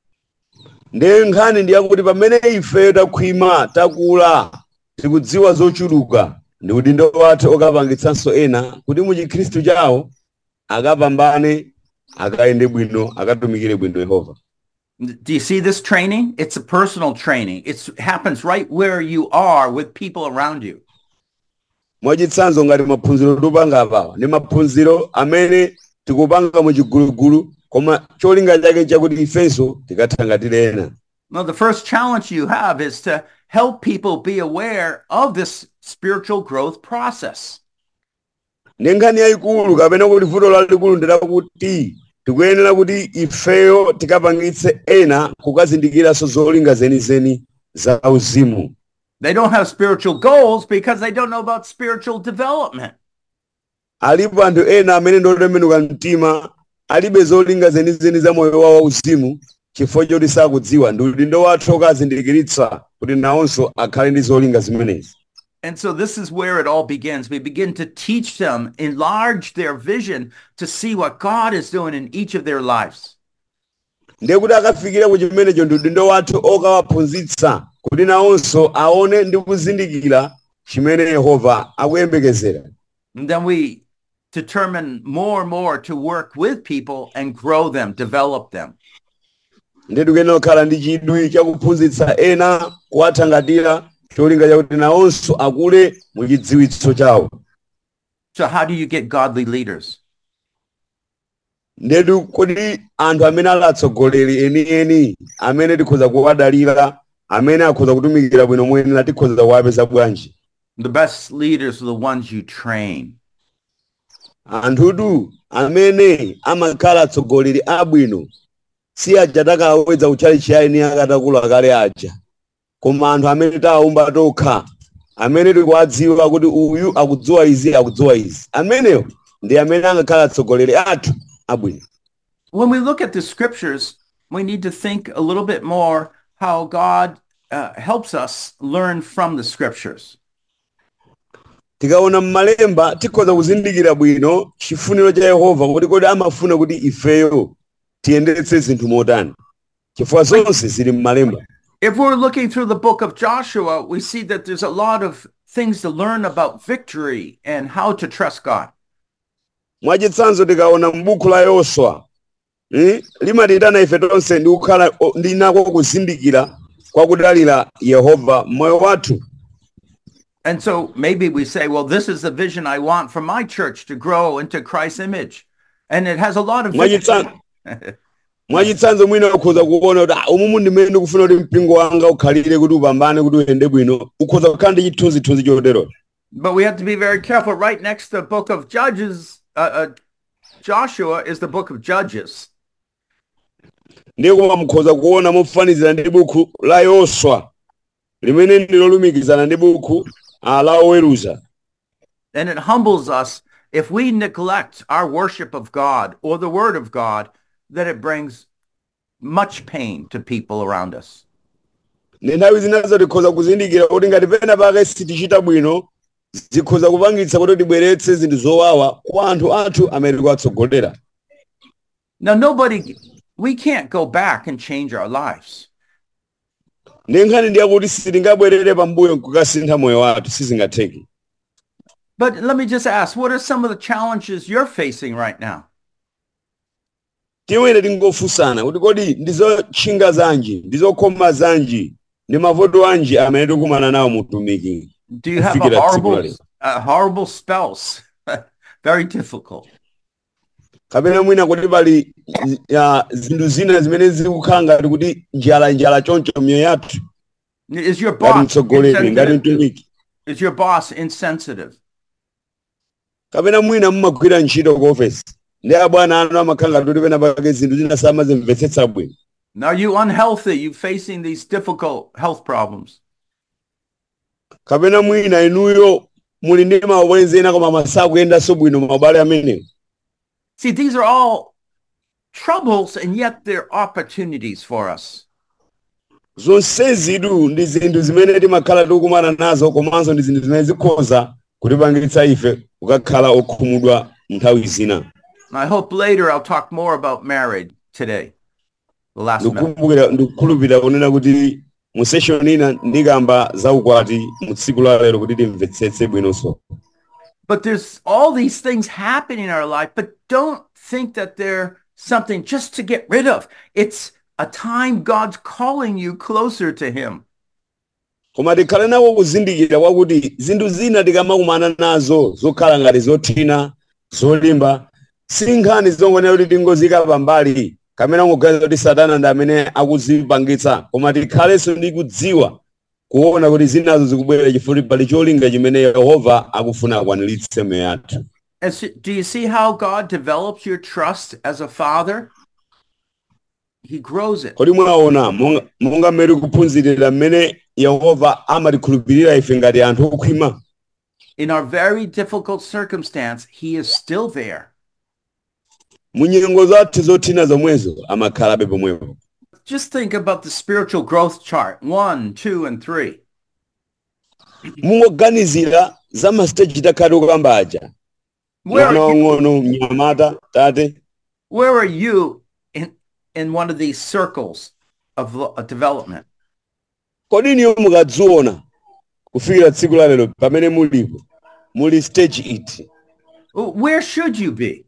Nde nkhani ndi yakuti pamene ife takhwima takula tikudziwa zochuluka ndi udindo wathu okapangitsanso ena kuti mu chikhristu chawo akapambane akayende bwino akatumikire bwino Yehova. Do you see this training? It's a personal training. It happens right where you are with people around you. Mwachitsanzo ngati maphunziro tupanga apawa ndi maphunziro amene tikupanga mu chigulugulu koma cholinga chake chakuti ifenso tikathangatire ena. Now, the first challenge you have is to help people be aware of this spiritual growth process. Nengani yayikulu kapena kuti vuto lalikulu ndirakuti tikuyenera kuti ifeyo tikapangitse ena kukazindikiranso zolinga zenizeni za uzimu. They don't have spiritual goals because they don't know about spiritual development. Alipo anthu ena amene ndotembenuka mtima alibe zolinga zenizeni za moyo wawo uzimu chifukwa choti sakudziwa ndi udindo wathu okazindikiritsa kuti nawonso akhale ndi zolinga zimenezi. And so this is where it all begins. We begin to teach them, enlarge their vision to see what God is doing in each of their lives. Ndiye kuti akafikira ku chimenecho ndi udindo wathu okawaphunzitsa kuti nawonso aone ndi kuzindikira chimene Yehova akuyembekezera. And then we determine more and more to work with people and grow them, develop them. Ndiye tikuyenera kukhala ndi chidwi chakuphunzitsa ena kuwathangatira cholinga chakuti nawonso akule mu chidziwitso chawo. So how do you get godly leaders? Ndedu kodi anthu amene ali atsogoleri eni eni amene tikhoza kuwadalira amene akhoza kutumikira bwino mwenera tikhoza kuwapeza bwanji? The best leaders are the ones you train. Anthudu amene amakhala atsogoleri abwino si aja takawedza uchali chiyani akatakula kale aja koma anthu amene tawumba tokha amene tikuwadziwa kuti uyu akudziwa izi akudziwa izi ameneyo ndi amene angakhala atsogoleri athu abwino. When we look at the scriptures, we need to think a little bit more how God uh, helps us learn from the scriptures. Tikaona mmalemba tikhoza kuzindikira bwino chifuniro cha Yehova kuti kodi amafuna kuti ifeyo tiyendetse zinthu motani chifukwa zonse zili mmalemba. If we're looking through the book of Joshua, we see that there's a lot of things to learn about victory and how to trust God. Mwachitsanzo tikaona m'buku la Yoswa eh limatitana ife tonse ndi kukhala ndi nako kuzindikira kwa kudalira Yehova moyo wathu. And so maybe we say, well, this is the vision I want for my church to grow into Christ's image. And it has a lot of victory. Mwachitsanzo mwina ukhoza kuona kuti umumu ndimene ndikufuna kuti mpingo wanga ukhalire kuti upambane kuti uyende bwino ukhoza kukhala ndi chithunzithunzi chotero. But we have to be very careful. Right next to the book of Judges, uh, uh, Joshua is the book of Judges. Ndiye koma mukhoza kuona mofanizira ndi buku la Yoswa limene ndilolumikizana ndi buku la Oweruza. And it humbles us if we neglect our worship of God or the word of God, that it brings much pain to people around us. Nthawi zinazo tikhoza kuzindikira kuti ngati pena pake sitichita bwino zikhoza kupangitsa kuti tibweretse zinthu zowawa kwa anthu athu amene tikuwatsogolera. Now nobody, we can't go back and change our lives. Nkhani ndi yakuti sitingabwerere pambuyo kukasintha moyo wathu sizingatheke. But let me just ask, what are some of the challenges you're facing right now? Tiwene tingofunsana kuti kodi ndizo tchinga zanji ndizokhoma zanji ndi mavuto anji amene tikumana nawo mutumiki. Do you have a horrible, a horrible spouse? Very difficult. Kapena mwina kuti pali zinthu zina zimene zikukhala ngati kuti njala njala choncho mioyo yathu. Is your boss insensitive? Is your boss insensitive? Kapena mwina mmagwira ntchito ku office ndi abwana anu amakhala kuti pena pake zinthu zina samazimvetsetsa bwino. Now you unhealthy, you facing these difficult health problems. Kapena mwina inuyo muli ndi maubwenzi ena koma masakuyendanso bwino mabale amenewo. See, these are all troubles, and yet they're opportunities for us. Zonsezidu ndi zinthu zimene timakhala tikumana nazo komanso ndi zinthu zimene zikhoza kutipangitsa ife kukakhala okhumudwa nthawi zina. I hope later I'll talk more about marriage today. The last ndikumbukira ndikukhulupirira kunena kuti mu session ina ndikamba za ukwati mu tsiku la lero kuti timvetsetse bwinonso. But there's all these things happening in our life, but don't think that they're something just to get rid of. It's a time God's calling you closer to him. Koma tikhale nawo kuzindikira kwakuti zinthu zina tikamakumana nazo zokhala ngati zothina zolimba sinkhani zongonera kuti tingozika pambali kamene ngoganiza kuti Satana ndi amene akuzipangitsa, koma tikhalenso ndi kudziwa kuona kuti zinazo zikubwera chifukwa pali cholinga chimene Yehova akufuna akwaniritse moyo yathu. And so, do you see how God develops your trust as a father? He grows it. Kodi mwaona monga mmene kuphunzirira mmene Yehova amatikhulupirira ife ngati anthu okhwima. In our very difficult circumstance, he is still there. Munyengo zathu zothina zomwezo amakhalabe pomwepo. Just think about the spiritual growth chart, one, two, and three. Mungoganizira za mastage takhati okamba aja. Where are you, mnyamata tate? where are you in, in one of these circles of uh, development? Kodi niyo mukadziona kufikira tsiku la lero pamene mulipo muli stage iti? Where should you be?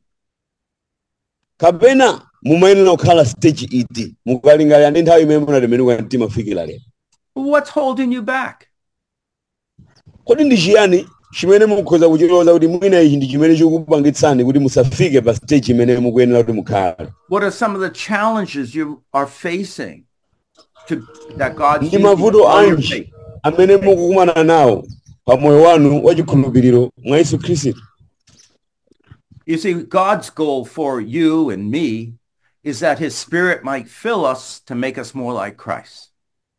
Kapena mumayenera kukhala stage iti mukalingalira ndi nthawi imene munatembenuka mtima kufikira lero. What's holding you back? Kodi ndi chiyani chimene mukhoza kuchiloza kuti mwina ichi ndi chimene chikupangitsani kuti musafike pa stage imene mukuyenera kuti mukhale? What are some of the challenges you are facing to that God ndi mavuto anji amene mukukumana nawo pa moyo wanu wachikhulupiriro mwa Yesu Khristu? You see, God's goal for you and me is that his spirit might fill us to make us more like Christ.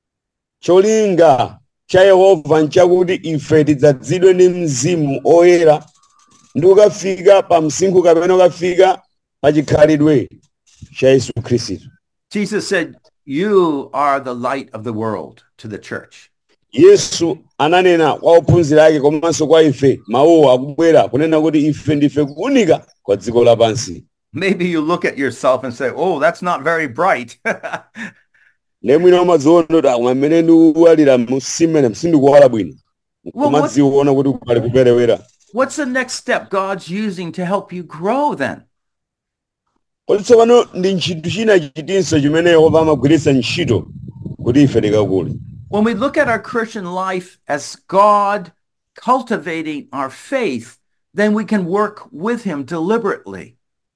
Cholinga cha Yehova nchakuti ife tidzadzidwe ndi mzimu oyera ndi kukafika pa msinkhu kapena kukafika pa chikhalidwe cha Yesu Khristu. Jesus said, you are the light of the world to the church. Yesu ananena kwa ophunzira ake komanso kwa ife mawu akubwera kunena kuti ife ndife kuunika kwa dziko lapansi. Maybe you look at yourself and say, oh, that's not very bright. Lemwina mazondo da amene ndiwalira musimene msindikuwala bwino. Kumadziona kuti kukali kuperewera. What's the next step God's using to help you grow then? Kodi tsopano ndi ntchito china chitinso chimene Yehova amagwiritsa ntchito kuti ife tikakule. When we look at our Christian life as God cultivating our faith, then we can work with him deliberately.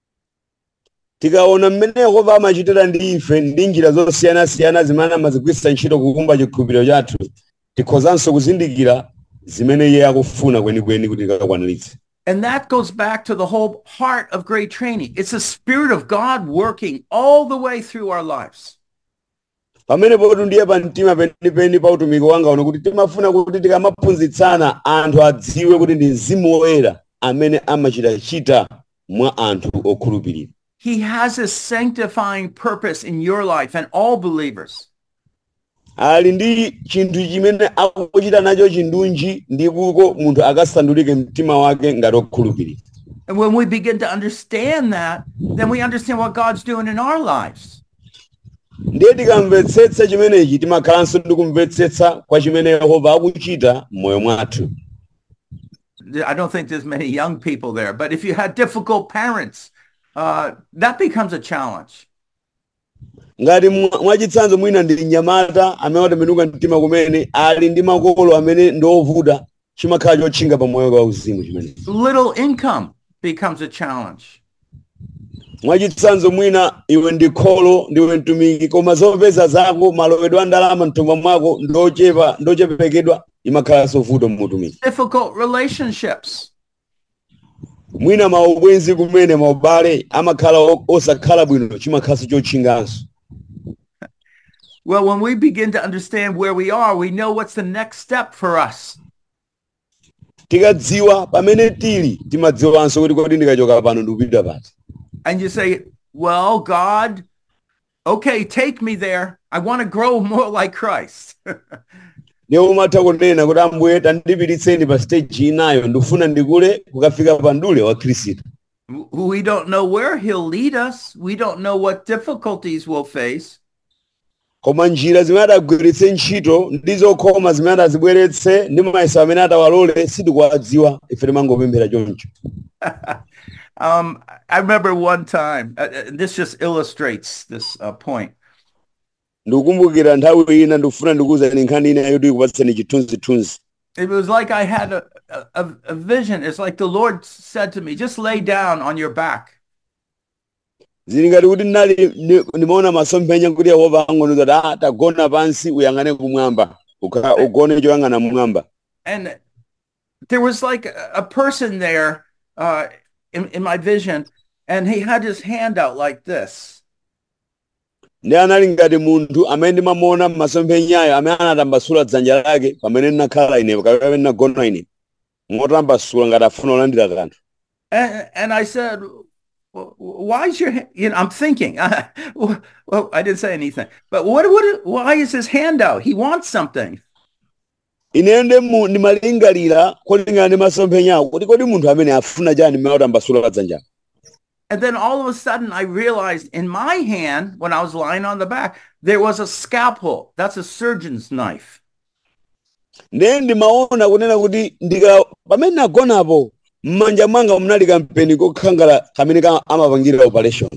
Tikaona mmene Yehova amachitira ndi ife ndi njira zosiyanasiyana zimene amazigwiritsa ntchito kukumba chikhulupiriro chathu, tikhozanso kuzindikira zimene iye akufuna kwenikweni kuti tikakwaniritse. And that goes back to the whole heart of great training. It's the Spirit of God working all the way through our lives. Pamene potu ndiye pa mtima penipeni pa utumiki wanga uno kuti timafuna kuti tikamaphunzitsana anthu adziwe kuti ndi mzimu woyera amene amachitachita mwa anthu okhulupirira. He has a sanctifying purpose in your life and all believers. Ali ndi chinthu chimene akuchita nacho chindunji ndi kuko munthu akasandulike mtima wake ngati okhulupirira. And when we begin to understand that, then we understand what God's doing in our lives. Ndiye tikamvetsetsa chimenechi timakhalanso ndi kumvetsetsa kwa chimene Yehova akuchita m'moyo mwathu. I don't think there's many young people there, but if you had difficult parents, uh, that becomes a challenge. Ngati mwachitsanzo mwina ndi nyamata amene watembenuka mtima kumene ali ndi makolo amene ndovuta chimakhala chotchinga pa moyo wa uzimu chimene. Little income becomes a challenge. Mwachitsanzo mwina iwe ndi kholo ndiwe mtumiki koma zopeza zako malowedwe a ndalama mtumba mwako ndochepa ndochepekedwa imakhala sovuto mmutumiki. Difficult relationships. mwina maubwenzi kumene maubale amakhala o- osakhala bwino chimakhaso chotchinganso. Well, when we begin to understand where we are, we know what's the next step for us. Tikadziwa pamene tili timadziwanso kuti kodi ndikachoka pano ndikupita pati. And you say, well, God, okay, take me there. I want to grow more like Christ. Ndiye umatha kunena kuti Ambuye tandipititseni pa stage inayo ndikufuna ndikule kukafika pa ndule wa Khristu. We don't know where he'll lead us. We don't know what difficulties we'll face. Koma njira zimene adagwiritse ntchito ndi zokhoma zimene adazibweretse ndi mayeso amene atawalole sitikuwadziwa ife timangopemphera choncho. um, I remember one time, uh, uh, this just illustrates this uh, point. Ndikukumbukira nthawi ina ndikufuna ndikuwuzani nkhani ina yoti ikupatseni chithunzithunzi. It was like I had a, a, a vision. It's like the Lord said to me, just lay down on your back. Zili ngati kuti ndinali ndimaona masomphenya kuti Yehova ang'ono kuti ah tagona pansi uyang'ane kumwamba ugone choyang'ana mmwamba. And there was like a, a person there uh, in, in my vision, and he had his hand out like this. Ndi anali ngati munthu amene ndimamuona m'masomphenyayo amene anatambasula dzanja lake pamene ndinakhala ine pamene ndinagona ine motambasula ngati afuna kulandira kanthu. And, and I said, why is your hand, you know, I'm thinking, uh, well, I didn't say anything, but what, what, why is his hand out? He wants something. Ine ndimalingalira kulingana ndi masomphenyawo kuti kodi munthu amene afuna chani mmene atambasula dzanja. And then all of a sudden I realized in my hand, when I was lying on the back, there was a scalpel. That's a surgeon's knife. Ndiye ndimaona kunena kuti ndika pamene nagonapo mmanja mwanga munali kampeni kokhangala kamene amapangira operation.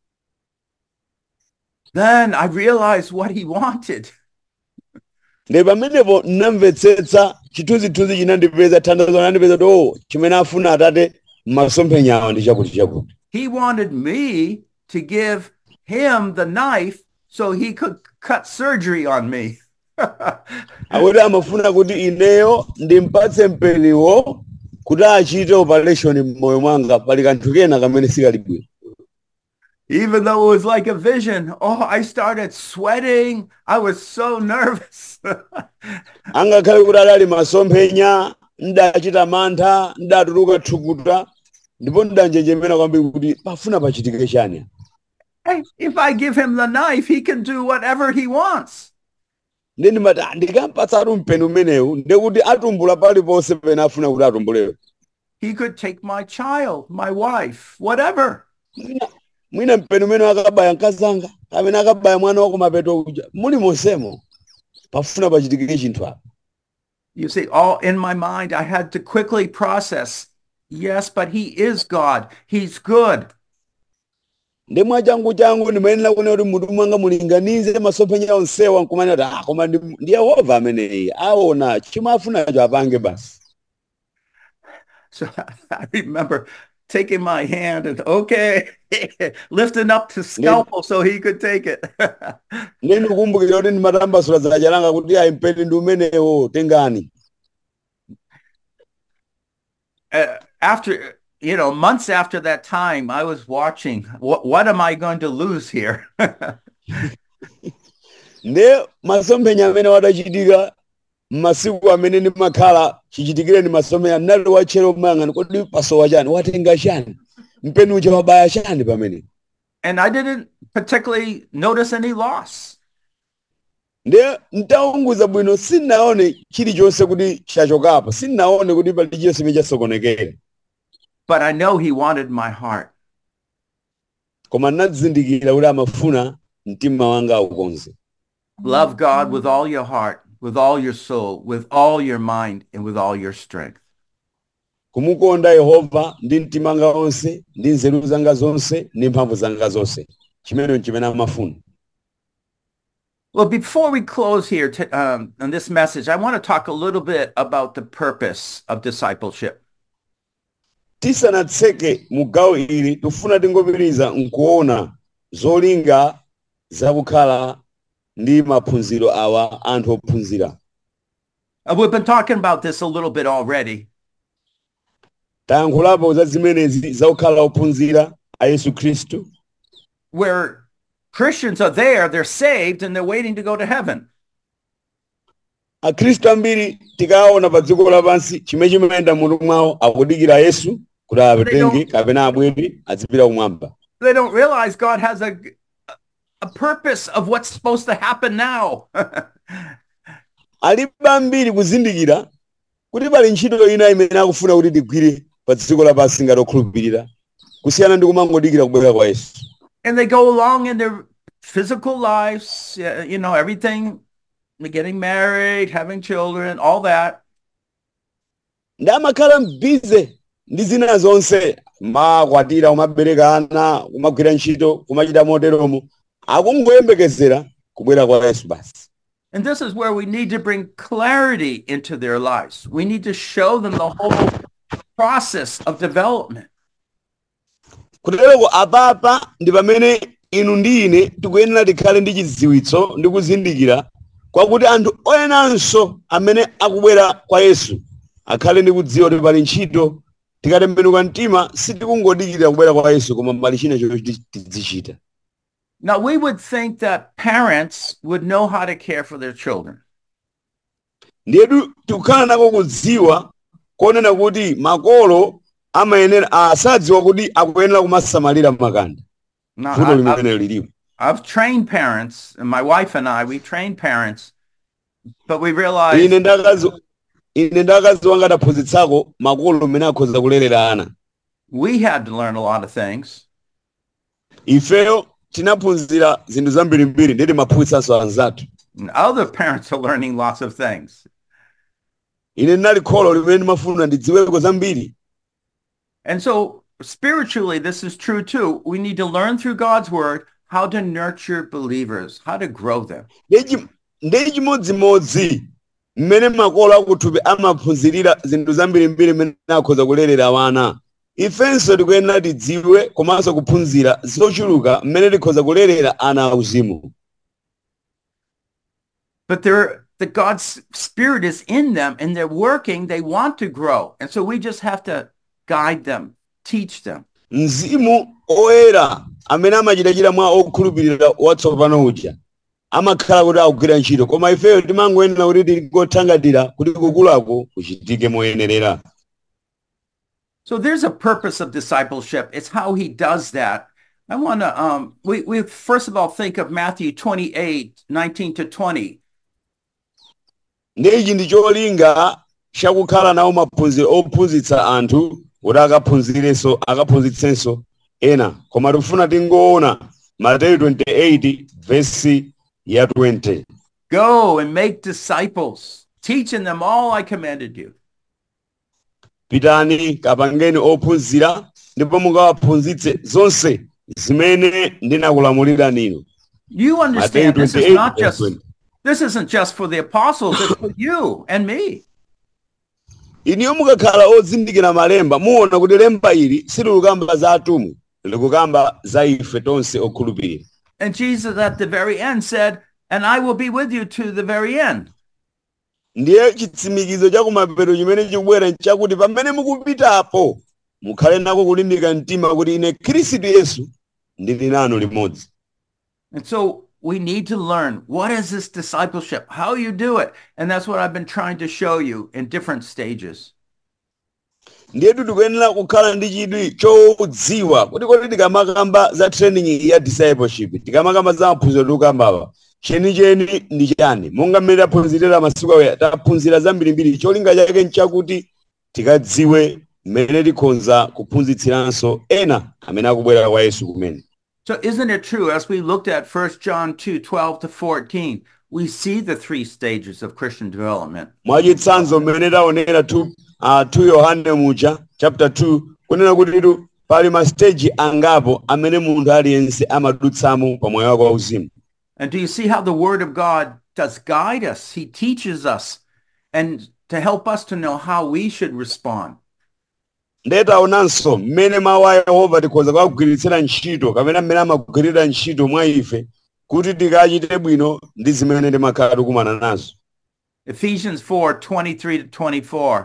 Then I realized what he wanted. Ndiye pamenepo ndinamvetsetsa chithunzithunzi chinandipeza thandizo linandipeza kuti oh chimene afuna Atate m'masomphenyawo ndi chakuti chakuti. He wanted me to give him the knife so he could cut surgery on me. Akuti amafuna kuti ineyo ndimpatse mpeniwo kuti achite operation m'moyo mwanga pali kanthu kena kamene sikali bwino. Even though it was like a vision, oh, I started sweating. I was so nervous. Angakhale kuti adali masomphenya ndachita mantha ndatuluka thukuta ndipo ndanjenjemera kwambiri kuti pafuna pachitike chani. Hey, if I give him the knife, he can do whatever he wants. Ndiye ndimati ndikampatsatu mpeni umenewu ndekuti atumbula paliponse pene afuna kuti atumbulewe. He could take my child, my wife, whatever. Mwina mpeni umene akabaya nkazanga amene akabaya mwana wako mapeto uja muli monsemo pafuna pachitike chinthu apa. You see, all in my mind, I had to quickly process, yes, but he is God. He's good. Ndi mwachangu changu ndimayenera kuona kuti munthu mwanga mulinganize masomphenya onsewa nkumanena kuti ah koma ndi Yehova ameneyi aona chimwe afunacho apange basi. So I remember taking my hand and, okay, lifting up the scalpel so he could take it. Ndiye ndikukumbukira kuti ndimatambasula dzanja langa kuti ayi mpeni ndi umenewo tengani. Uh, after, you know, months after that time, I was watching, what, what am I going to lose here? Ndiye masomphenya amene wadachitika masiku amene ndimakhala chichitikire ndi masomphenya ndinali watchero manga kodi pasowa chani watenga chani mpeni uja wabaya chani pamene. And I didn't particularly notice any loss. Ndiye ntaunguza bwino sinaone chilichonse kuti chachokapo sinaone kuti pali chilichonse chimene chasokonekera. But I know he wanted my heart. Koma ndinazindikira kuti amafuna mtima wanga aukonze. Love God with all your heart, with all your soul, with all your mind, and with all your strength. Kumukonda Yehova ndi mtima wanga wonse ndi nzeru zanga zonse ndi mphamvu zanga zonse chimene chimene amafuna. Well, before we close here to, um, on this message, I want to talk a little bit about the purpose of discipleship. Tisanatseke mugawo ili tufuna tingopitiriza nkuona zolinga zakukhala ndi maphunziro awa anthu ophunzira. Uh, we've been talking about this a little bit already. tayankhulapo za zimenezi za kukhala ophunzira a Yesu Khristu, where Christians are there, they're saved, and they're waiting to go to heaven. akhristu ambiri tikaona pa dziko lapansi chimene chimayenda munthu mwawo akudikira Yesu kuti apatenge kapena abwere azipita kumwamba. They don't realize God has a, a purpose of what's supposed to happen now. alibe ambiri kuzindikira kuti pali ntchito ina imene akufuna kuti tigwire pa dziko lapansi ngati okhulupirira kusiyana ndi kumangodikira kubwera kwa Yesu. And they go along in their physical lives, you know, everything, getting married, having children, all that. Ndi amakhala mbize ndi zina zonse, makwatira, kumabereka ana, kumagwira ntchito, kumachita moteromo, akungoyembekezera kubwera kwa Yesu basi. And this is where we need to bring clarity into their lives. We need to show them the whole process of development. Kutereko apapa ndi pamene inu ndi ine tikuyenera tikhale ndi chidziwitso ndi kuzindikira kwakuti anthu oyenanso amene akubwera kwa Yesu akhale ndi kudziwa kuti pali ntchito tikatembenuka mtima sitikungodikira kubwera kwa Yesu koma pali china choti tidzichita. Now we would think that parents would know how to care for their children. Ndiyetu tikukhala nako kudziwa konena kuti makolo amayenera asadziwa kuti akuyenera kumasamalira makanda. Now, I've, I've trained parents, and my wife and I, we train parents, but we realize ine ndakazi ine ndakazi wanga taphunzitsako makolo mmene akhoza kulerera ana. We had to learn a lot of things. Ifeyo tinaphunzira zinthu zambirimbiri ndeti maphunzitsanso anzathu. Other parents are learning lots of things. Ine ndali kholo limene ndimafuna ndidziweko zambiri. And so spiritually, this is true too. We need to learn through God's word how to nurture believers, how to grow them. Ndi chimodzimodzi mmene makolo akuthupi amaphunzirira zinthu zambirimbiri mmene akhoza kulerera wana. Ifenso tikuyenera tidziwe komanso kuphunzira zochuluka mmene tikhoza kulerera ana auzimu. But they're the God's spirit is in them and they're working, they want to grow. And so we just have to guide them, teach them. Mzimu oyera amene amachitachita mwa okhulupirira watsopano uja amakhala kuti akugwira ntchito koma ifeyo timangoyenera kuti tikothangatira kuti kukulako kuchitike moyenerera. So there's a purpose of discipleship. It's how he does that. I want to, um, we, we first of all think of Matthew twenty-eight, nineteen to twenty. Ndichi ndi cholinga chakukhala nawo maphunziro ophunzitsa anthu kuti akaphunzirenso akaphunzitsenso ena koma tikufuna tingoona Matthew twenty-eight verse ya twenty. Go and make disciples, teaching them all I commanded you. Pitani kapangeni ophunzira ndipo mukawaphunzitse zonse zimene ndinakulamulira ninu. You understand this is not just this isn't just for the apostles, it's for you and me. Iniyo mukakhala ozindikira malemba muona kuti lemba ili silukamba za atumwi likukamba za ife tonse okhulupirira. And Jesus at the very end said, and I will be with you to the very end. Ndiye chitsimikizo cha kumapeto chimene chikubwera chakuti pamene mukupitapo mukhale nako kulimbika mtima kuti ine Khristu Yesu ndili nanu limodzi. And so we need to learn, what is this discipleship? How you do it? And that's what I've been trying to show you in different stages. Ndiye tikuyenera kukhala ndi chidwi chodziwa kuti kodi tikamakamba za training ya discipleship tikamakamba za maphunziro tikukambapa chenicheni ndi chani monga mmene taphunzirira masiku awa taphunzira zambirimbiri cholinga chake nchakuti tikadziwe mmene tikhonza kuphunzitsiranso ena amene akubwera kwa Yesu kumene. So isn't it true, as we looked at First John two, twelve to fourteen, we see the three stages of Christian development. Mwachitsanzo mmene taonera two Yohane muja chapter two kunena kuti tu pali ma stage angapo amene munthu aliyense amadutsamo pa moyo wake wauzimu. And do you see how the word of God does guide us? He teaches us and to help us to know how we should respond. Ndeta onanso mmene mawu a Yehova tikhoza kugwiritsira ntchito kapena mmene amagwirira ntchito mwa ife kuti tikachite bwino ndi zimene timakhala tikumana nazo. Ephesians four, twenty-three to twenty-four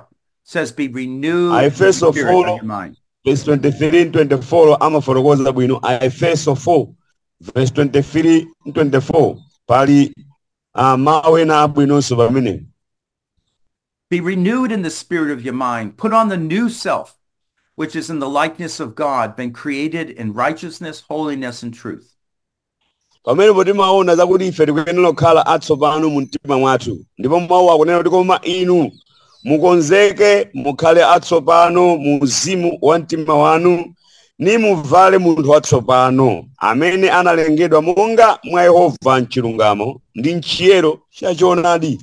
says, be renewed I in the first of spirit of all, your mind. verse twenty-three and twenty-four, amafotokoza bwino. I first of all, verse twenty-three and twenty-four, pali uh, mawe na abwinonso pamene. Be renewed in the spirit of your mind. Put on the new self, which is in the likeness of God, been created in righteousness, holiness, and truth. Pamene poti maona zakuti ife tikuyenera kukhala atsopano mu mtima mwathu, ndipo mawu akunena kuti koma inu mukonzeke mukhale atsopano mu mzimu wa mtima wanu, ni muvale munthu watsopano amene analengedwa monga mwa Yehova mchilungamo ndi mchiyero cha choonadi.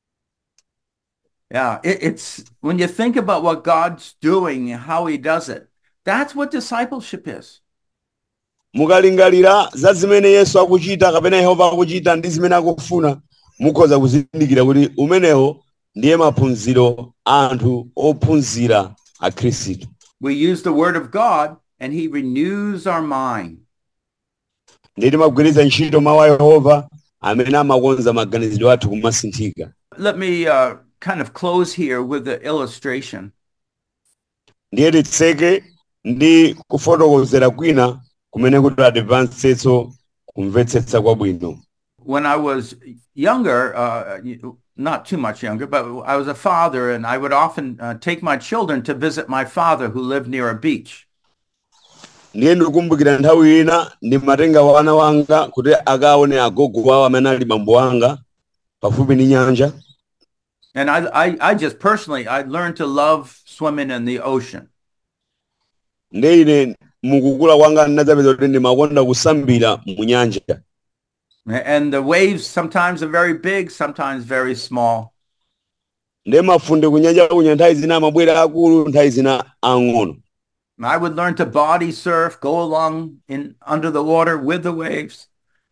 Yeah, it, it's when you think about what God's doing and how he does it, that's what discipleship is. Mukalingalira za zimene Yesu akuchita kapena Yehova akuchita ndi zimene akufuna, mukhoza kuzindikira kuti umenewo ndiye maphunziro anthu ophunzira a Khristu. We use the word of God and he renews our mind. Nditi magwiriza ntchito mawu a Yehova amene amakonza maganizidwe athu kumasinthika. Let me uh, kind of close here with the illustration. Ndiye titseke ndi kufotokozera kwina kumene kuti advanceso kumvetsetsa kwabwino. When I was younger, uh, not too much younger, but I was a father, and I would often uh, take my children to visit my father who lived near a beach. Ndiye ndikumbukira nthawi ina ndimatenga wana wanga kuti akaone agogo wawo amene ali bambo wanga pafupi ndi nyanja. And I, I, I just personally, I learned to love swimming in the ocean. Ndiye ine mukukula kwanga ndinadzapeza kuti ndimakonda kusambira mu nyanja. And the waves sometimes are very big, sometimes very small. Ndiye mafunde kunyanja kunya nthawi zina amabwera akulu nthawi zina ang'ono. I would learn to body surf, go along in under the water with the waves.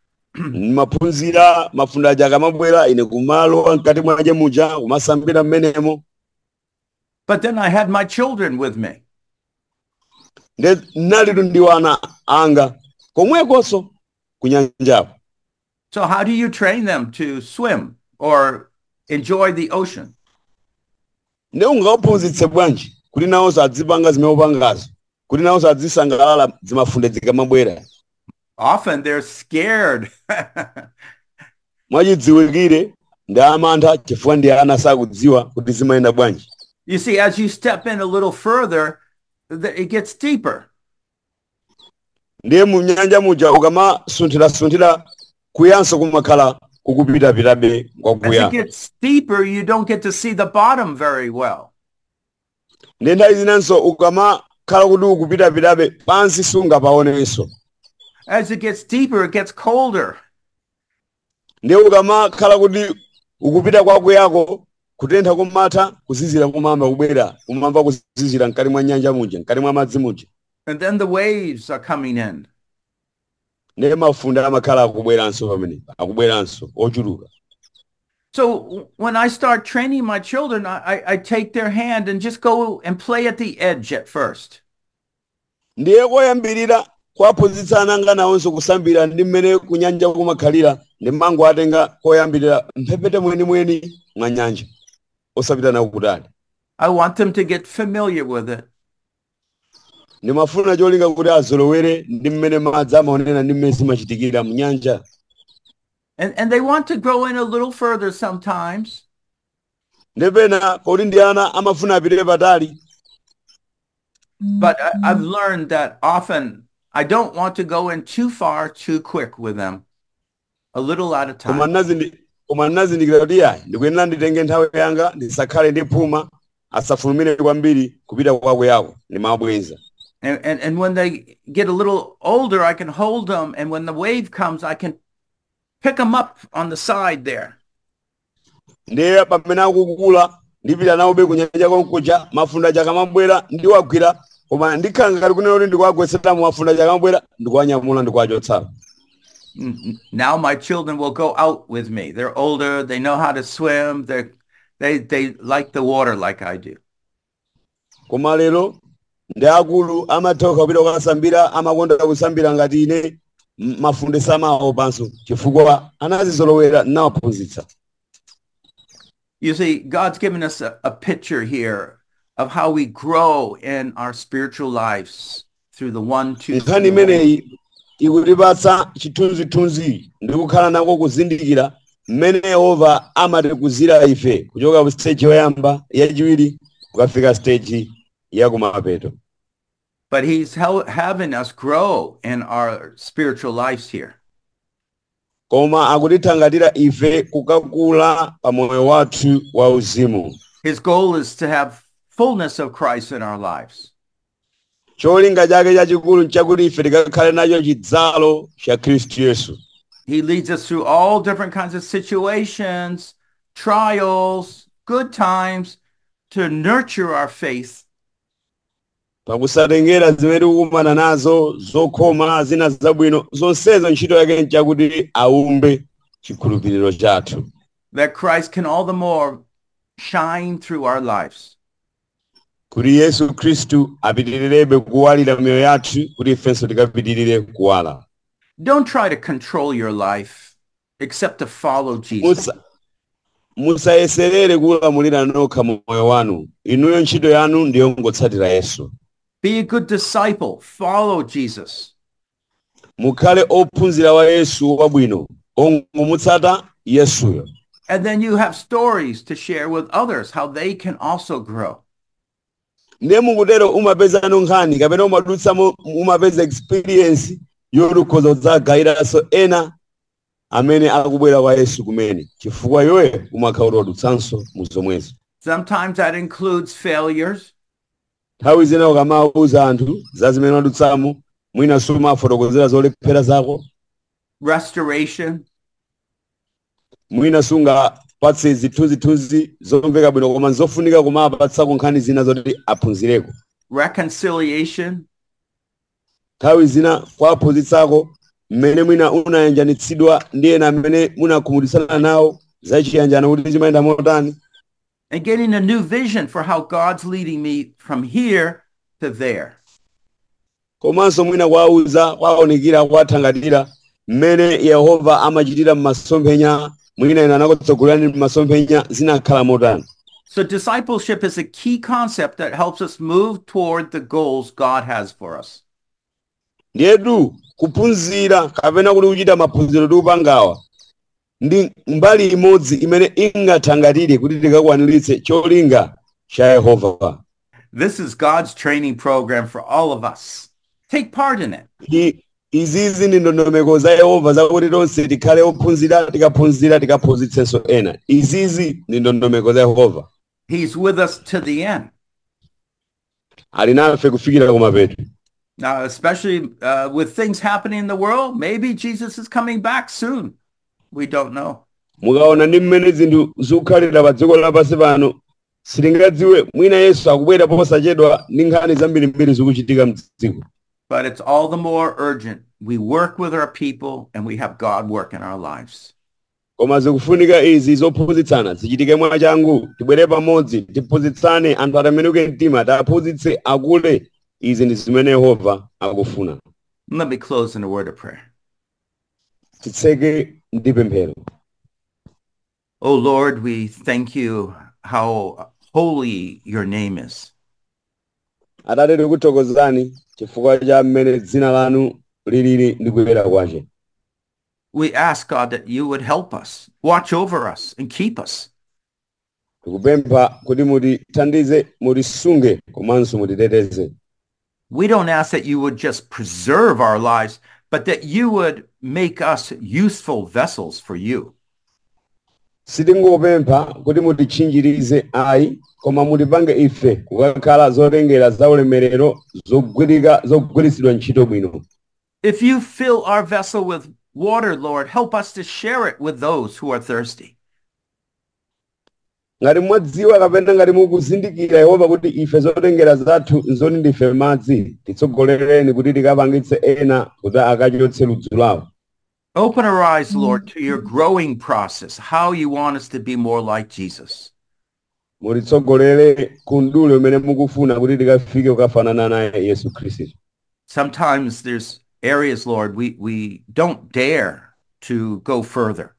Maphunzira mafunde aja akamabwera ine kumalo nkati mwanje muja kumasambira mmenemo. But then I had my children with me. Ndiye nalitu ndi wana anga komwekonso kunyanjapo. So how do you train them to swim or enjoy the ocean? Ndiye ungawaphunzitse bwanji kuti nawonso adzipanga zimene upangazo, kuti nawonso adzisangalala zimafunde zikamabwera. Often they're scared. Mwachidziwikire ndi amantha chifukwa ndi ana sakudziwa kuti zimayenda bwanji. You see, as you step in a little further, it gets deeper. Ndiye mu nyanja muja ukamasunthira sunthira kuyanso kumakhala kukupita pitabe kwakuya. As it gets deeper, you don't get to see the bottom very well. Ndiye nthawi zinanso ukamakhala kuti ukupita pitabe pansi sungapaonenso. As it gets deeper, it gets colder. Ndiye ukamakhala kuti ukupita kwakuyako kutentha kumatha kuzizira kumamba kubwera kumamba kuzizira mkati mwa nyanja muja mkati mwa madzi muja. And then the waves are coming in. Ndiye mafunde amakhala akubweranso pamene akubweranso ochuluka. So when I start training my children, I, I take their hand and just go and play at the edge at first. Ndiye koyambirira kwaphunzitsa ananga nawonso kusambira ndi mmene kunyanja kumakhalira ndi mango atenga koyambirira mphepete mweni mweni mwa nyanja osapita nawo kutali. I want them to get familiar with it. Ndimafuna cholinga kuti azolowere ndi mmene madzi amaonera ndi mmene zimachitikira mu nyanja. And, and they want to grow in a little further sometimes. Ndepena poti ndi ana amafuna apite patali. But I, I've learned that often I don't want to go in too far too quick with them. A little at a time. Koma nazindikira kuti yayi ndikuyenera nditenge nthawi yanga ndisakhale ndiphuma asafulumire kwambiri kupita kwako yako ndimabweza. And, and and when they get a little older, I can hold them, and when the wave comes, I can pick them up on the side there. Ndiye pamene akukula ndipita nawo be kunyanja konkuja mafunda chakamabwera ndiwagwira koma ndikhala ngati kunena kuti ndikuwagwetsera mu mafunda chakamabwera ndikuwanyamula ndikuwachotsa. Now my children will go out with me. They're older. They know how to swim. They they they like the water like I do. Koma lero ndi akulu amathoka kupita kukasambira amakonda kusambira ngati ine mafunde samawo panso chifukwa anazizolowera nawaphunzitsa. You see, God's given us a, a picture here of how we grow in our spiritual lives through the one, two, nkhani three. imeneyi ikutipatsa chithunzithunzi ndi kukhala nako kuzindikira mmene Yehova amatikuzira ife kuchoka ku stage yoyamba yachiwiri kukafika stage ya kumapeto. But he's hel- having us grow in our spiritual lives here. Koma akutithangatira ife kukakula pa moyo wathu wa uzimu. His goal is to have fullness of Christ in our lives. Cholinga chake chachikulu nchakuti ife tikakhale nacho chidzalo cha Khristu Yesu. He leads us through all different kinds of situations, trials, good times, to nurture our faith. Pakusatengera zimene tikumana nazo zokhoma zina zabwino zonsezo ntchito yake nchakuti aumbe chikhulupiriro chathu. That Christ can all the more shine through our lives. Kuti Yesu Khristu apitirirabe kuwalira miyoyo yathu kuti ifenso tikapitirire kuwala. Don't try to control your life except to follow Jesus. Musa musayeserere kulamulira nokha moyo wanu. Inuyo ntchito yanu ndiyo ngotsatira Yesu. Be a good disciple. Follow Jesus. Mukhale ophunzira wa Yesu wabwino. Ongumutsata Yesuyo. And then you have stories to share with others how they can also grow. Ndiye mukutero umapeza nkhani kapena umadutsa umapeza experience yorukhoza kudzagayiranso ena amene akubwera kwa Yesu kumene chifukwa iwe umakhala utadutsanso mu zomwezo. Sometimes that includes failures. Nthawi zina ukamauza anthu za zimene wadutsamo mwina sumafotokozera zolephera zako. Restoration. Mwina sungapatse zithunzithunzi zomveka bwino koma zofunika kumapatsako nkhani zina zoti aphunzireko. Reconciliation. Nthawi zina kwaphunzitsako mmene mwina unayanjanitsidwa ndi ena amene munakhumudwitsana nawo zachiyanjano kuti zimayenda motani. And getting a new vision for how God's leading me from here to there. Komanso mwina kwauza kwaonekera kwathangatira mmene Yehova amachitira m'masomphenya mwina ena anakutsogolani m'masomphenya zinakhala motani. So discipleship is a key concept that helps us move toward the goals God has for us. Ndiyetu kuphunzira kapena kuti kuchita maphunziro tikupangawa ndi mbali imodzi imene ingathangatire kuti tikakwaniritse cholinga cha Yehova. This is God's training program for all of us. Take part in it. Izizi ndi ndondomeko za Yehova zakuti tonse tikhale ophunzira tikaphunzira tikaphunzitsenso ena. Izizi ndi ndondomeko za Yehova. He's with us to the end. Ali nafe kufikira kumapeto. Now, especially uh, with things happening in the world, maybe Jesus is coming back soon. We don't know. Mukaona ndi mmene zinthu zikukhalira pa dziko lapansi pano sitingadziwe mwina Yesu akubwera posachedwa ndi nkhani zambirimbiri zikuchitika mdziko. But it's all the more urgent. We work with our people and we have God work in our lives. Koma zikufunika izi zophunzitsana zichitike mwachangu tibwere pamodzi tiphunzitsane anthu atembenuke mtima tiphunzitse akule. Izi ndi zimene Yehova akufuna. Let me close in a word of prayer. Titseke ndi pemphero. Oh Lord, we thank you how holy your name is. Atate tikuthokozani chifukwa cha mmene dzina lanu lilili ndi kuyera kwace. We ask God that you would help us, watch over us, and keep us. Tikupempha kuti mutithandize mutisunge komanso mutiteteze. We don't ask that you would just preserve our lives, but that you would make us useful vessels for you. Sitingopempha kuti mutichinjirize ayi koma mutipange ife kukakhala zotengera zaulemerero zogwirika zogwiritsidwa ntchito bwino. If you fill our vessel with water, Lord, help us to share it with those who are thirsty. Ngati mwadziwa kapena ngati mukuzindikira Yehova kuti ife zotengera zathu nzoti ndife madzi titsogolereni kuti tikapangitse ena kuti akachotse ludzu lawo. Open our eyes, Lord, to your growing process, how you want us to be more like Jesus. Mutitsogolere ku mdule umene mukufuna kuti tikafike kukafanana naye Yesu Khristu. Sometimes there's areas, Lord, we, we don't dare to go further.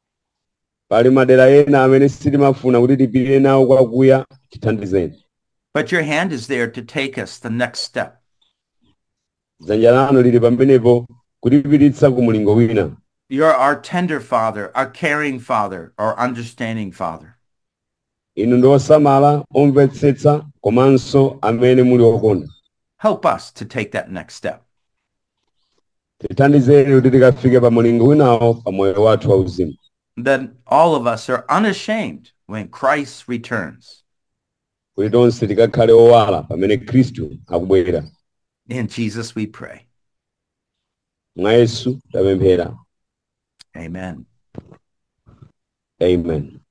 Pali madera ena amene sitimafuna kuti tipirire nawo kwakuya tithandizeni. But your hand is there to take us the next step. dzanja lanu lili pamenepo kutipititsa ku mulingo wina. You're our tender Father, our caring Father, our understanding Father. Inu ndi osamala, omvetsetsa, komanso amene muli okonda. Help us to take that next step. Tithandizeni kuti tikafike pa mulingo winawo pa moyo wathu wauzimu. Then all of us are unashamed when Christ returns. Kuti tonse tikakhale owala pamene Khristu akubwera. In Jesus we pray. Mwa Yesu tapemphera. Amen. Amen.